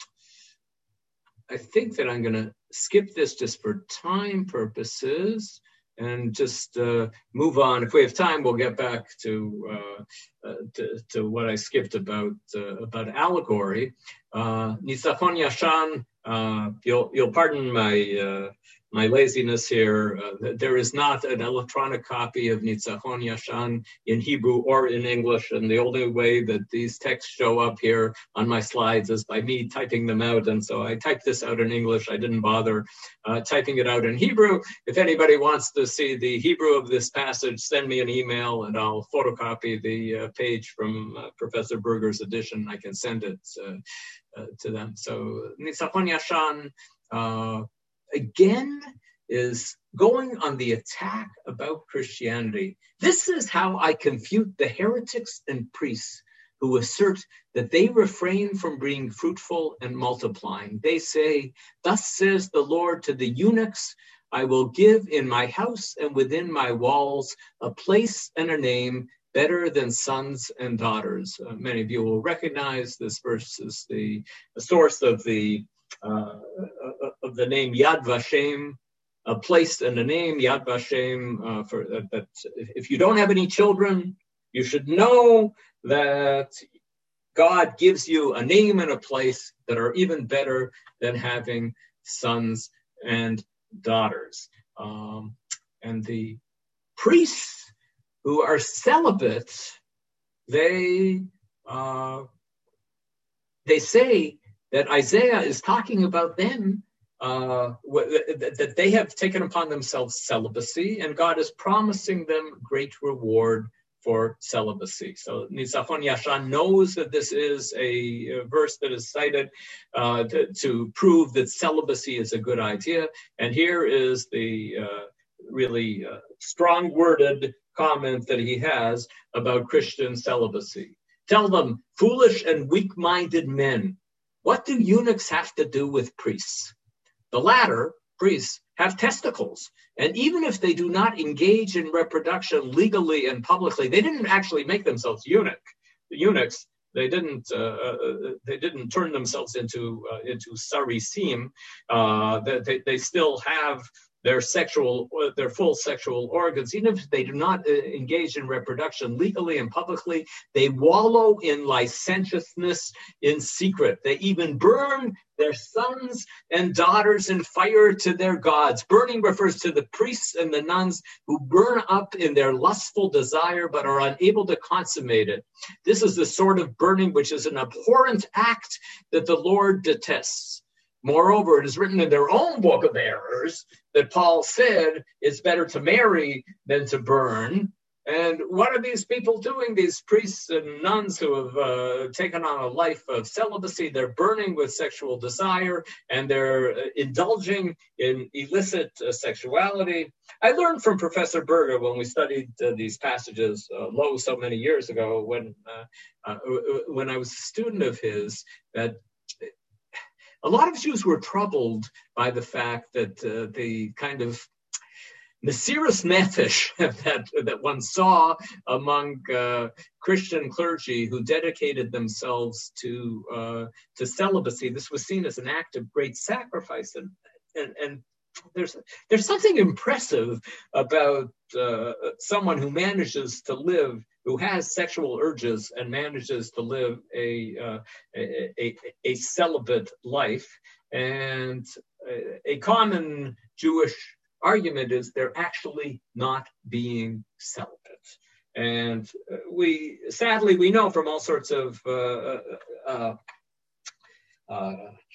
I think that I'm going to skip this just for time purposes and just uh, move on. If we have time, we'll get back to uh, uh, to, to what I skipped about uh, about allegory. Uh, Nitzachon Yashan. Uh, you'll you'll pardon my. Uh, My laziness here. Uh, there is not an electronic copy of Nitzachon Yashan in Hebrew or in English, and the only way that these texts show up here on my slides is by me typing them out. And so I typed this out in English. I didn't bother uh, typing it out in Hebrew. If anybody wants to see the Hebrew of this passage, send me an email and I'll photocopy the uh, page from uh, Professor Berger's edition. I can send it uh, uh, to them. So Nitzachon Yashan, uh, again, is going on the attack about Christianity. This is how I confute the heretics and priests who assert that they refrain from being fruitful and multiplying. They say, "Thus says the Lord to the eunuchs, I will give in my house and within my walls a place and a name better than sons and daughters." Uh, many of you will recognize this verse is the, the source of the Uh, of the name Yad Vashem, a place and a name Yad Vashem. Uh, for uh, that, if you don't have any children, you should know that God gives you a name and a place that are even better than having sons and daughters. Um, and the priests who are celibate, they uh, they say that Isaiah is talking about them, uh, that they have taken upon themselves celibacy, and God is promising them great reward for celibacy. So Nitzachon Yashan knows that this is a, a verse that is cited uh, to, to prove that celibacy is a good idea. And here is the uh, really uh, strong-worded comment that he has about Christian celibacy. Tell them, foolish and weak-minded men, what do eunuchs have to do with priests? The latter, priests, have testicles. And even if they do not engage in reproduction legally and publicly, they didn't actually make themselves eunuch. The eunuchs, they didn't uh, they didn't turn themselves into uh, into sarisim. Uh, they, they still have their sexual, their full sexual organs. Even if they do not uh, engage in reproduction legally and publicly, they wallow in licentiousness in secret. They even burn their sons and daughters in fire to their gods. Burning refers to the priests and the nuns who burn up in their lustful desire but are unable to consummate it. This is the sort of burning which is an abhorrent act that the Lord detests. Moreover, it is written in their own book of errors that Paul said it's better to marry than to burn. And what are these people doing? These priests and nuns who have uh, taken on a life of celibacy, they're burning with sexual desire, and they're uh, indulging in illicit uh, sexuality. I learned from Professor Berger when we studied uh, these passages uh, low so many years ago, when uh, uh, when I was a student of his, that a lot of Jews were troubled by the fact that uh, the kind of Mesiras Nefesh that, that one saw among uh, Christian clergy who dedicated themselves to uh, to celibacy. This was seen as an act of great sacrifice, and and, and there's there's something impressive about uh, someone who manages to live, who has sexual urges and manages to live a uh, a, a, a celibate life. And a, a common Jewish argument is they're actually not being celibate. And we, sadly, we know from all sorts of uh, uh, uh,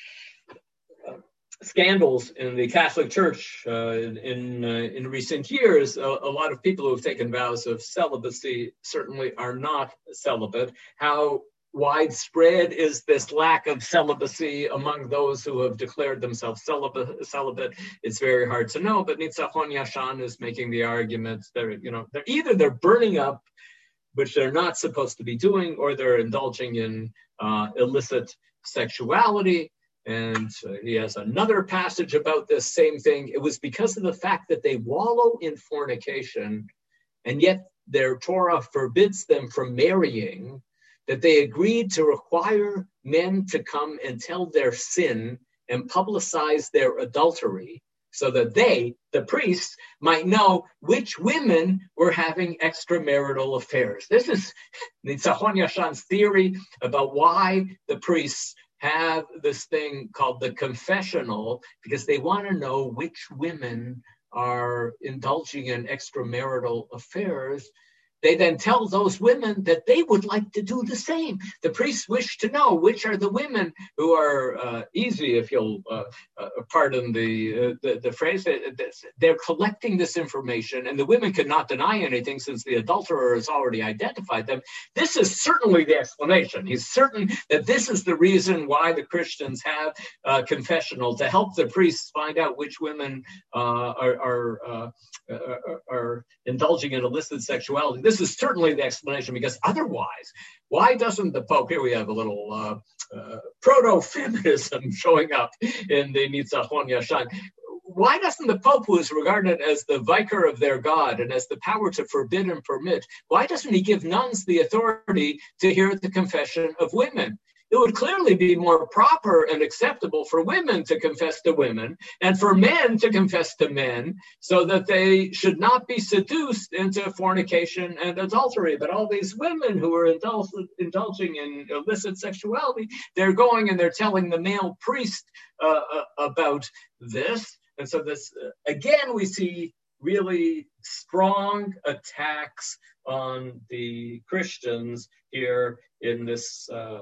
uh, scandals in the Catholic Church uh, in in, uh, in recent years, a, a lot of people who have taken vows of celibacy certainly are not celibate. How widespread is this lack of celibacy among those who have declared themselves celibate? celibate? It's very hard to know, but Nitzachon Yashan is making the argument that, you know, they're either they're burning up, which they're not supposed to be doing, or they're indulging in uh, illicit sexuality. And uh, he has another passage about this same thing. It was because of the fact that they wallow in fornication, and yet their Torah forbids them from marrying, that they agreed to require men to come and tell their sin and publicize their adultery, so that they, the priests, might know which women were having extramarital affairs. This is Nitzachon Yashan's theory about why the priests have this thing called the confessional, because they want to know which women are indulging in extramarital affairs. They then tell those women that they would like to do the same. The priests wish to know which are the women who are uh, easy, if you'll uh, uh, pardon the, uh, the the phrase. They're collecting this information, and the women cannot deny anything since the adulterer has already identified them. This is certainly the explanation. He's certain that this is the reason why the Christians have uh, confessional, to help the priests find out which women uh, are are, uh, are are indulging in illicit sexuality. This is certainly the explanation, because otherwise, why doesn't the Pope, here we have a little uh, uh, proto-feminism showing up in the Nitzachon Yashan. Why doesn't the Pope, who is regarded as the vicar of their God and has the power to forbid and permit, why doesn't he give nuns the authority to hear the confession of women? It would clearly be more proper and acceptable for women to confess to women and for men to confess to men, so that they should not be seduced into fornication and adultery. But all these women who are indul- indulging in illicit sexuality, they're going and they're telling the male priest uh, about this. And so this, uh, again, we see really strong attacks on the Christians here in this uh,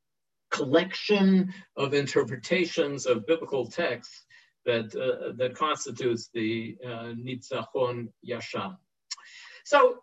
collection of interpretations of biblical texts that uh, that constitutes the uh, Nitzachon Yashan. So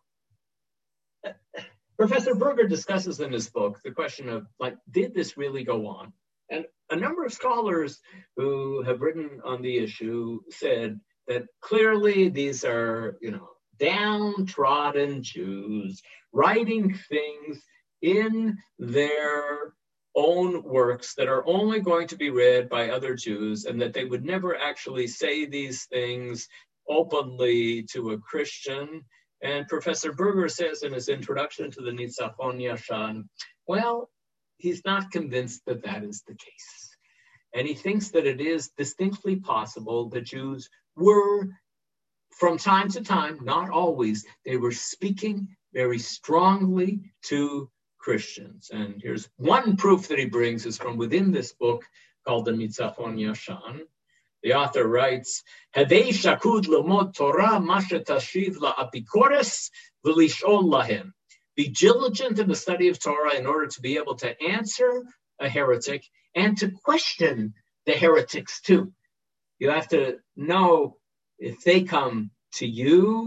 uh, Professor Berger discusses in his book the question of, like, did this really go on? And a number of scholars who have written on the issue said that clearly these are, you know, downtrodden Jews writing things in their own works that are only going to be read by other Jews, and that they would never actually say these things openly to a Christian. And Professor Berger says in his introduction to the Nitzachon Yashan, well, he's not convinced that that is the case. And he thinks that it is distinctly possible that Jews were, from time to time, not always, they were speaking very strongly to Christians. And here's one proof that he brings, is from within this book called the Nitzachon Yashan. The author writes, Hadei shakud lemod Torah mashe tashiv la'apikores v'lish'ol lahem. Be diligent in the study of Torah in order to be able to answer a heretic and to question the heretics too. You have to know if they come to you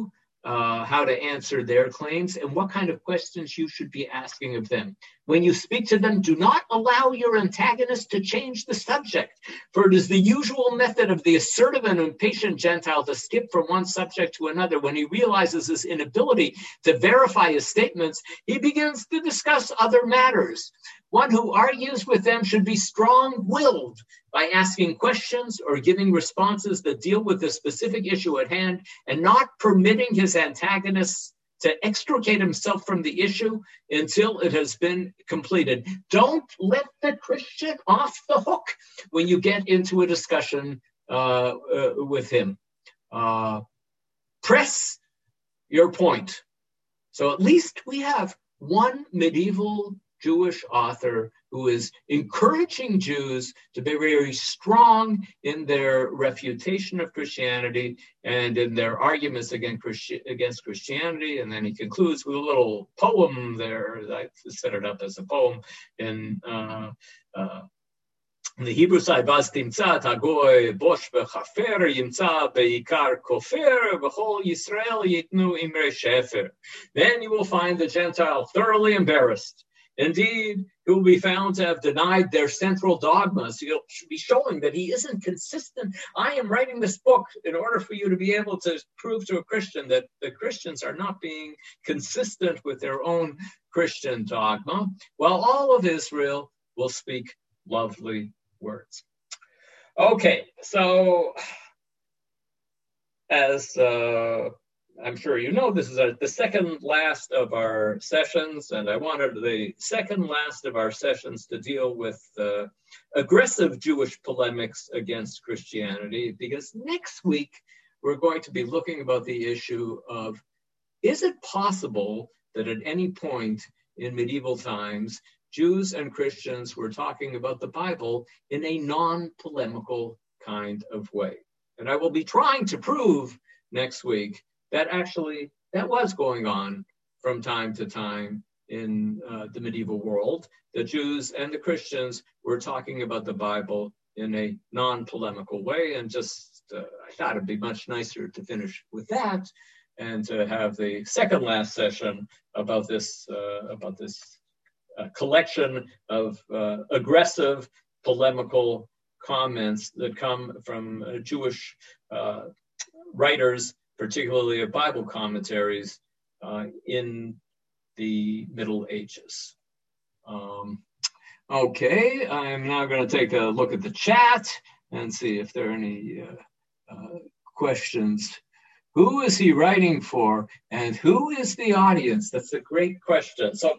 uh, how to answer their claims and what kind of questions you should be asking of them. When you speak to them, do not allow your antagonist to change the subject, for it is the usual method of the assertive and impatient Gentile to skip from one subject to another. When he realizes his inability to verify his statements, he begins to discuss other matters. One who argues with them should be strong-willed by asking questions or giving responses that deal with the specific issue at hand and not permitting his antagonists to extricate himself from the issue until it has been completed. Don't let the Christian off the hook when you get into a discussion uh, uh, with him. Uh, press your point. So at least we have one medieval Jewish author who is encouraging Jews to be very strong in their refutation of Christianity and in their arguments against, Christi- against Christianity. And then he concludes with a little poem there. I set it up as a poem in uh, uh, in the Hebrew side, Vaz timtza tagoy bosh bechafer yimtza beikar kofer v'chol Yisrael yitnu imre shefer. Then you will find the Gentile thoroughly embarrassed. Indeed, he will be found to have denied their central dogmas. He'll be showing that he isn't consistent. I am writing this book in order for you to be able to prove to a Christian that the Christians are not being consistent with their own Christian dogma, while all of Israel will speak lovely words. Okay, so as uh, I'm sure you know, this is a, the second last of our sessions, and I wanted the second last of our sessions to deal with uh, aggressive Jewish polemics against Christianity, because next week we're going to be looking about the issue of, is it possible that at any point in medieval times, Jews and Christians were talking about the Bible in a non-polemical kind of way? And I will be trying to prove next week that actually that was going on from time to time in uh, the medieval world. The Jews and the Christians were talking about the Bible in a non-polemical way, and just uh, I thought it'd be much nicer to finish with that and to have the second last session about this uh, about this uh, collection of uh, aggressive polemical comments that come from uh, Jewish uh, writers, particularly of Bible commentaries, uh, in the Middle Ages. Um, okay, I'm now going to take a look at the chat and see if there are any uh, uh, questions. Who is he writing for, and who is the audience? That's a great question. So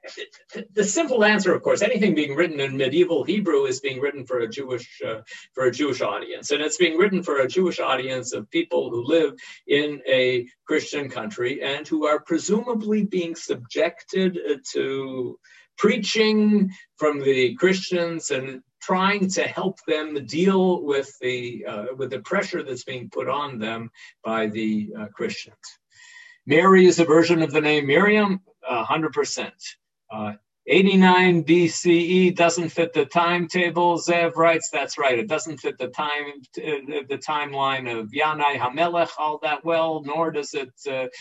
the simple answer, of course, anything being written in medieval Hebrew is being written for a Jewish uh, for a Jewish audience, and it's being written for a Jewish audience of people who live in a Christian country and who are presumably being subjected to preaching from the Christians and trying to help them deal with the uh, with the pressure that's being put on them by the uh, Christians. Mary is a version of the name Miriam, one hundred percent. Uh, eighty-nine B C E doesn't fit the timetable. Zev writes, that's right. It doesn't fit the time, uh, the timeline of Yanai Hamelech all that well, nor does it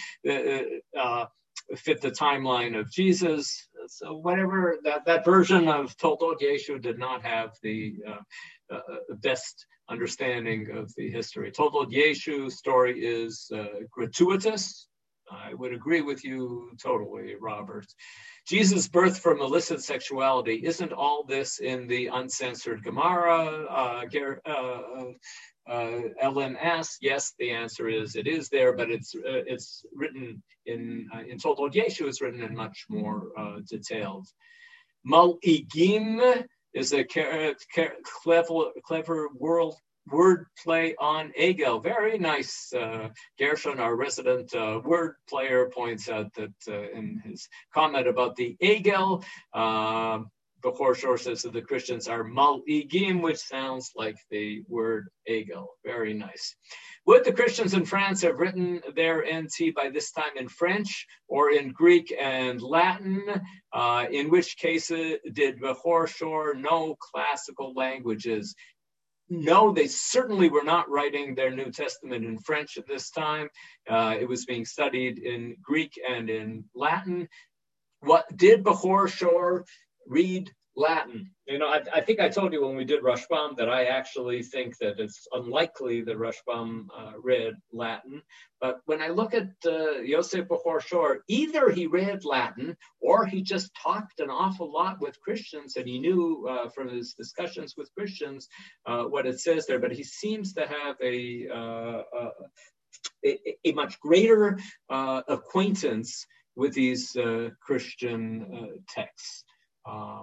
uh, uh, fit the timeline of Jesus. So whatever, that, that version of Toldot Yeshu did not have the uh, uh, best understanding of the history. Toldot Yeshu's story is uh, gratuitous. I would agree with you totally, Robert. Jesus' birth from illicit sexuality, isn't all this in the uncensored Gemara, uh, uh, uh, L M S? Yes, the answer is it is there, but it's uh, it's written in, uh, in Toldot Yeshu, it's written in much more uh, detailed. Mal'igim is a clever, clever world wordplay on Egel. Very nice. Uh, Gershon, our resident uh, word player, points out that uh, in his comment about the Egel, uh, Bechor Shor says that the Christians are Mal'igim, which sounds like the word Egel. Very nice. Would the Christians in France have written their N T by this time in French or in Greek and Latin? Uh, in which case uh, did Bechor Shor know classical languages? no, they certainly were not writing their New Testament in French at this time. Uh, it was being studied in Greek and in Latin. What did Bechor Shor read? Latin. You know, I, I think I told you when we did Rashbam that I actually think that it's unlikely that Rashbam uh, read Latin. But when I look at uh, Yosef Bechor Shor, either he read Latin or he just talked an awful lot with Christians, and he knew uh, from his discussions with Christians uh, what it says there. But he seems to have a uh, uh, a, a much greater uh, acquaintance with these uh, Christian uh, texts. Uh,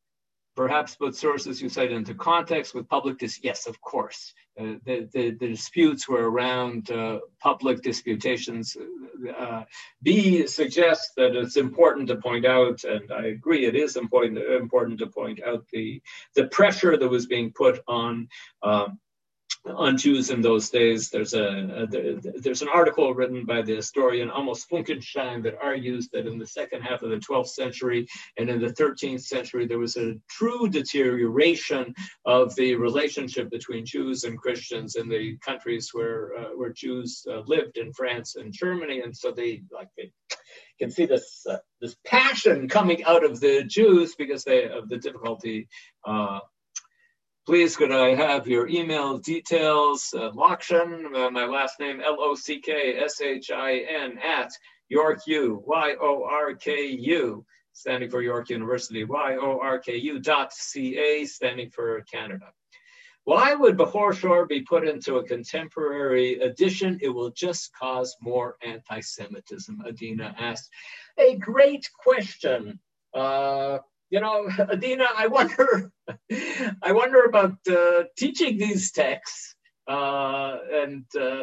Perhaps put sources you cite into context with public dis. Yes, of course. Uh, the, the, the disputes were around uh, public disputations. Uh, B suggests that it's important to point out, and I agree, it is important important to point out the the pressure that was being put on uh, on Jews in those days. There's a, a there's an article written by the historian Amos Funkenstein that argues that in the second half of the twelfth century and in the thirteenth century there was a true deterioration of the relationship between Jews and Christians in the countries where uh, where Jews uh, lived, in France and Germany, and so they like they can see this uh, this passion coming out of the Jews because they of the difficulty. Uh, Please, could I have your email details? Uh, Lockshin, uh, my last name, L O C K S H I N, at York U, Y O R K U, standing for York University, Y O R K U dot C A, standing for Canada. Why would Bechor Shor be put into a contemporary edition? It will just cause more anti-Semitism, Adina asked. A great question. Uh, You know, Adina, I wonder, I wonder about uh, teaching these texts, uh, and uh,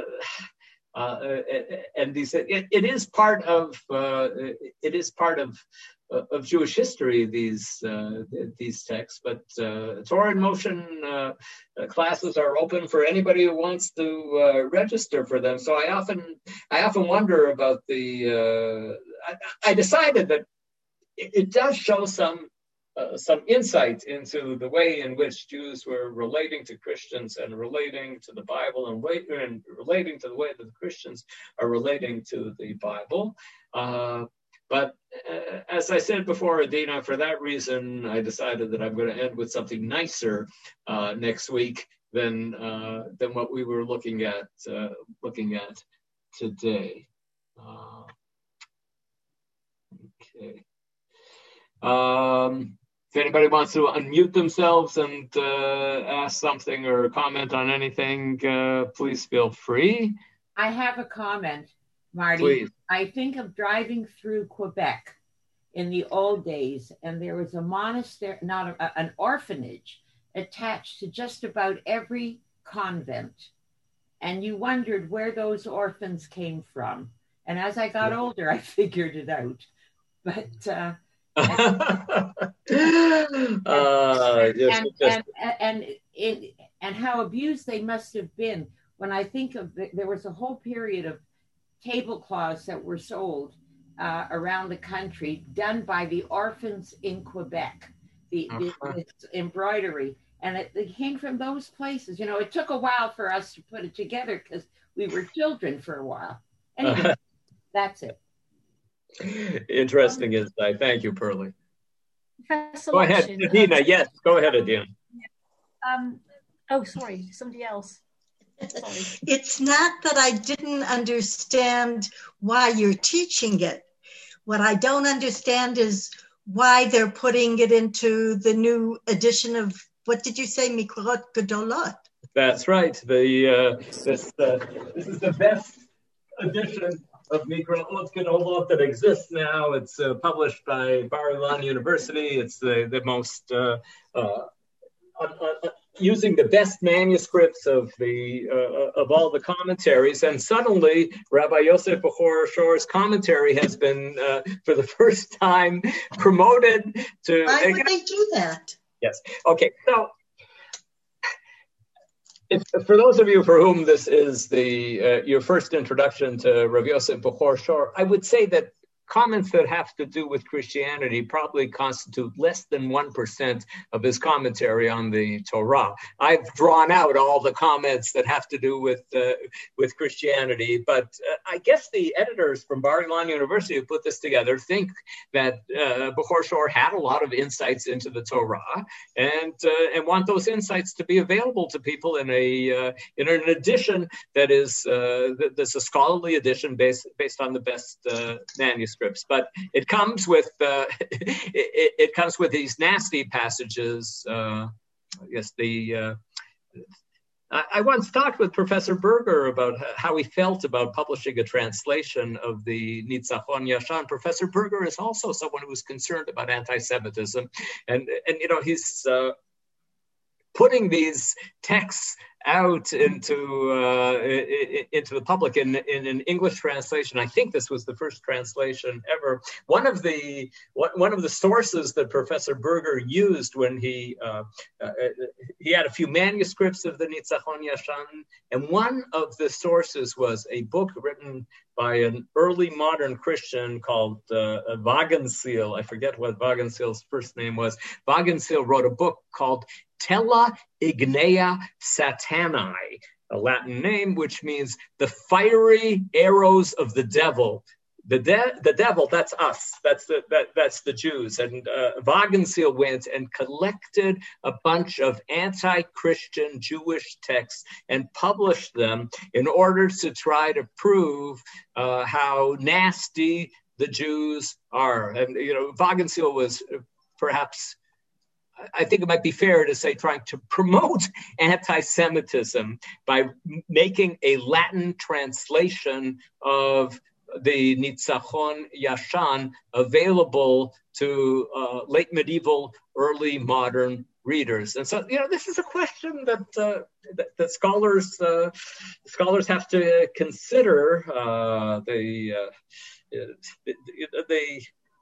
uh, and these. It, it is part of uh, it is part of of Jewish history. These uh, these texts, but uh, Torah in Motion uh, classes are open for anybody who wants to uh, register for them. So I often I often wonder about the. Uh, I, I decided that it, it does show some. Uh, some insight into the way in which Jews were relating to Christians and relating to the Bible and, way, and relating to the way that the Christians are relating to the Bible. Uh, but uh, as I said before, Adina, for that reason, I decided that I'm going to end with something nicer uh, next week than uh, than what we were looking at uh, looking at today. Uh, okay. Um, If anybody wants to unmute themselves and uh, ask something or comment on anything, uh, please feel free. I have a comment, Marty. Please. I think of driving through Quebec in the old days, and there was a monastery, not a, an orphanage, attached to just about every convent. And you wondered where those orphans came from. And as I got older, I figured it out. But... Uh, and, uh, yes, and, yes. and, and, it, and how abused they must have been. When I think of the, there was a whole period of tablecloths that were sold uh, around the country done by the orphans in Quebec, the, the Uh-huh. this embroidery, and it, it came from those places. You know, it took a while for us to put it together because we were children for a while. Anyway, uh-huh. That's it. Interesting insight. Thank you, Pearlie. Professor Go ahead, Lockshin, Adina. um, Yes, go ahead, Adina. Um, oh, sorry, somebody else. Sorry. It's not that I didn't understand why you're teaching it. What I don't understand is why they're putting it into the new edition of, what did you say, Mikrot Gedolot? That's right. The uh, this uh, this is the best edition of Mikrot Gedolot that exists now. It's uh, published by Bar-Ilan University. It's the the most uh, uh, uh, uh, using the best manuscripts of the uh, of all the commentaries. And suddenly, Rabbi Yosef Bechor Shor's commentary has been, uh, for the first time, promoted to. Why would they do that? Yes. Okay. So. If, for those of you for whom this is the uh, your first introduction to Rav Yosef Bechor Shor, I would say that comments that have to do with Christianity probably constitute less than one percent of his commentary on the Torah. I've drawn out all the comments that have to do with uh, with Christianity, but uh, I guess the editors from Bar-Ilan University who put this together think that uh, Bechor Shor had a lot of insights into the Torah and uh, and want those insights to be available to people in a uh, in an edition that is uh, that's a scholarly edition based based on the best uh, manuscripts. But it comes with uh, it, it comes with these nasty passages. Uh, I guess the uh, I, I once talked with Professor Berger about how he felt about publishing a translation of the Nitzachon Yashan. Professor Berger is also someone who is concerned about anti-Semitism, and and you know he's uh, putting these texts out into uh, into the public in, in an English translation. I think this was the first translation ever. One of the one of the sources that Professor Berger used when he uh, uh, he had a few manuscripts of the Nitzachon Yashan, and one of the sources was a book written by an early modern Christian called uh, Wagenseil. I forget what Wagenseil's first name was. Wagenseil wrote a book called Tela Ignea Satanae, a Latin name which means the fiery arrows of the devil. The de- the devil, that's us. That's the that, that's the Jews. And uh, Wagenseil went and collected a bunch of anti-Christian Jewish texts and published them in order to try to prove uh, how nasty the Jews are. And you know, Wagenseil was perhaps, I think it might be fair to say, trying to promote anti-Semitism by making a Latin translation of the Nitzachon Yashan available to uh, late medieval, early modern readers. And so, you know, this is a question that uh, that, that scholars uh, scholars have to consider. Uh, the, uh, the the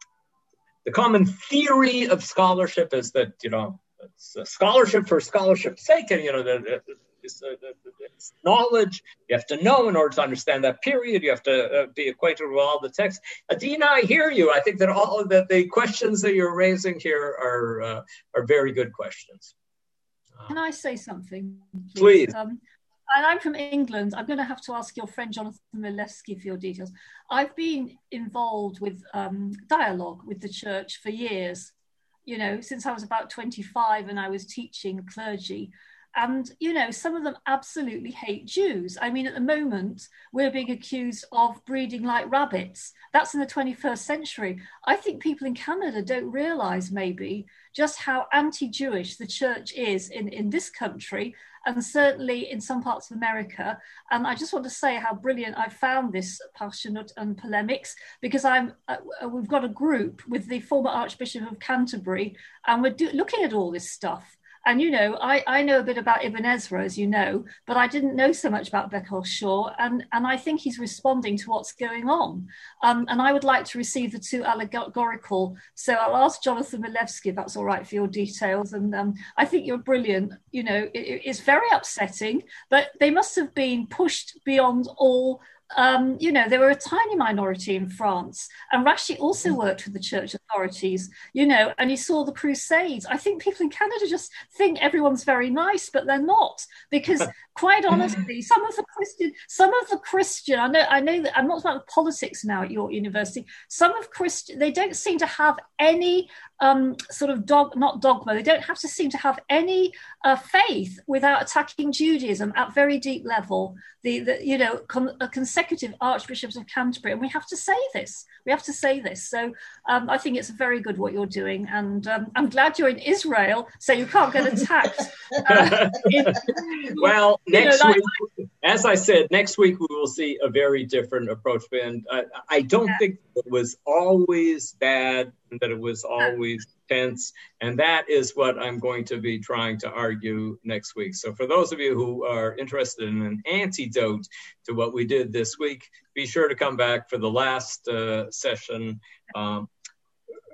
the common theory of scholarship is that, you know, it's a scholarship for scholarship's sake, and you know, it's, it's knowledge you have to know in order to understand that period. You have to uh, be acquainted with all the texts. Adina, I hear you. I think that all that the questions that you're raising here are uh, are very good questions. Can I say something, please? please? Um, and I'm from England. I'm going to have to ask your friend Jonathan Milewski for your details. I've been involved with um, dialogue with the church for years, you know, since I was about twenty-five and I was teaching clergy. And, you know, some of them absolutely hate Jews. I mean, at the moment, we're being accused of breeding like rabbits. That's in the twenty-first century. I think people in Canada don't realise maybe just how anti-Jewish the church is in, in this country, and certainly in some parts of America. And I just want to say how brilliant I found this Parshanut and Polemics, because I'm uh, we've got a group with the former Archbishop of Canterbury, and we're do, looking at all this stuff. And, you know, I, I know a bit about Ibn Ezra, as you know, but I didn't know so much about Bechor Shor. And, and I think he's responding to what's going on. Um, and I would like to receive the two allegorical. So I'll ask Jonathan Milewski if that's all right for your details. And um, I think you're brilliant. You know, it, it's very upsetting, but they must have been pushed beyond all. Um, you know, they were a tiny minority in France, and Rashi also worked with the church authorities, you know, and he saw the Crusades. I think people in Canada just think everyone's very nice, but they're not, because quite honestly, some of the Christian, some of the Christian, I know, I know that I'm not about politics now at York University. Some of Christian, they don't seem to have any um, sort of dog, not dogma. They don't have to seem to have any uh, faith without attacking Judaism at very deep level. The, the you know, con- a consecutive archbishops of Canterbury, and we have to say this. We have to say this. So um, I think it's very good what you're doing, and um, I'm glad you're in Israel, so you can't get attacked. Uh, if, well, next you know, week, like, as I said, next week we will see a very different approach. And I, I don't yeah. think it was always bad, and that it was always tense, and that is what I'm going to be trying to argue next week. So for those of you who are interested in an antidote to what we did this week, be sure to come back for the last uh, session. Um,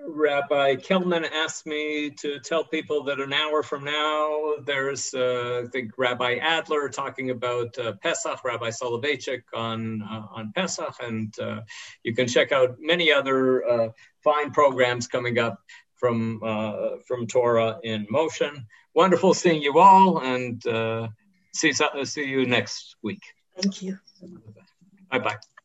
Rabbi Kelman asked me to tell people that an hour from now, there's, uh, I think, Rabbi Adler talking about uh, Pesach, Rabbi Soloveitchik on uh, on Pesach, and uh, you can check out many other uh, fine programs coming up from uh, from Torah in Motion. Wonderful seeing you all, and uh, see see you next week. Thank you. Bye bye.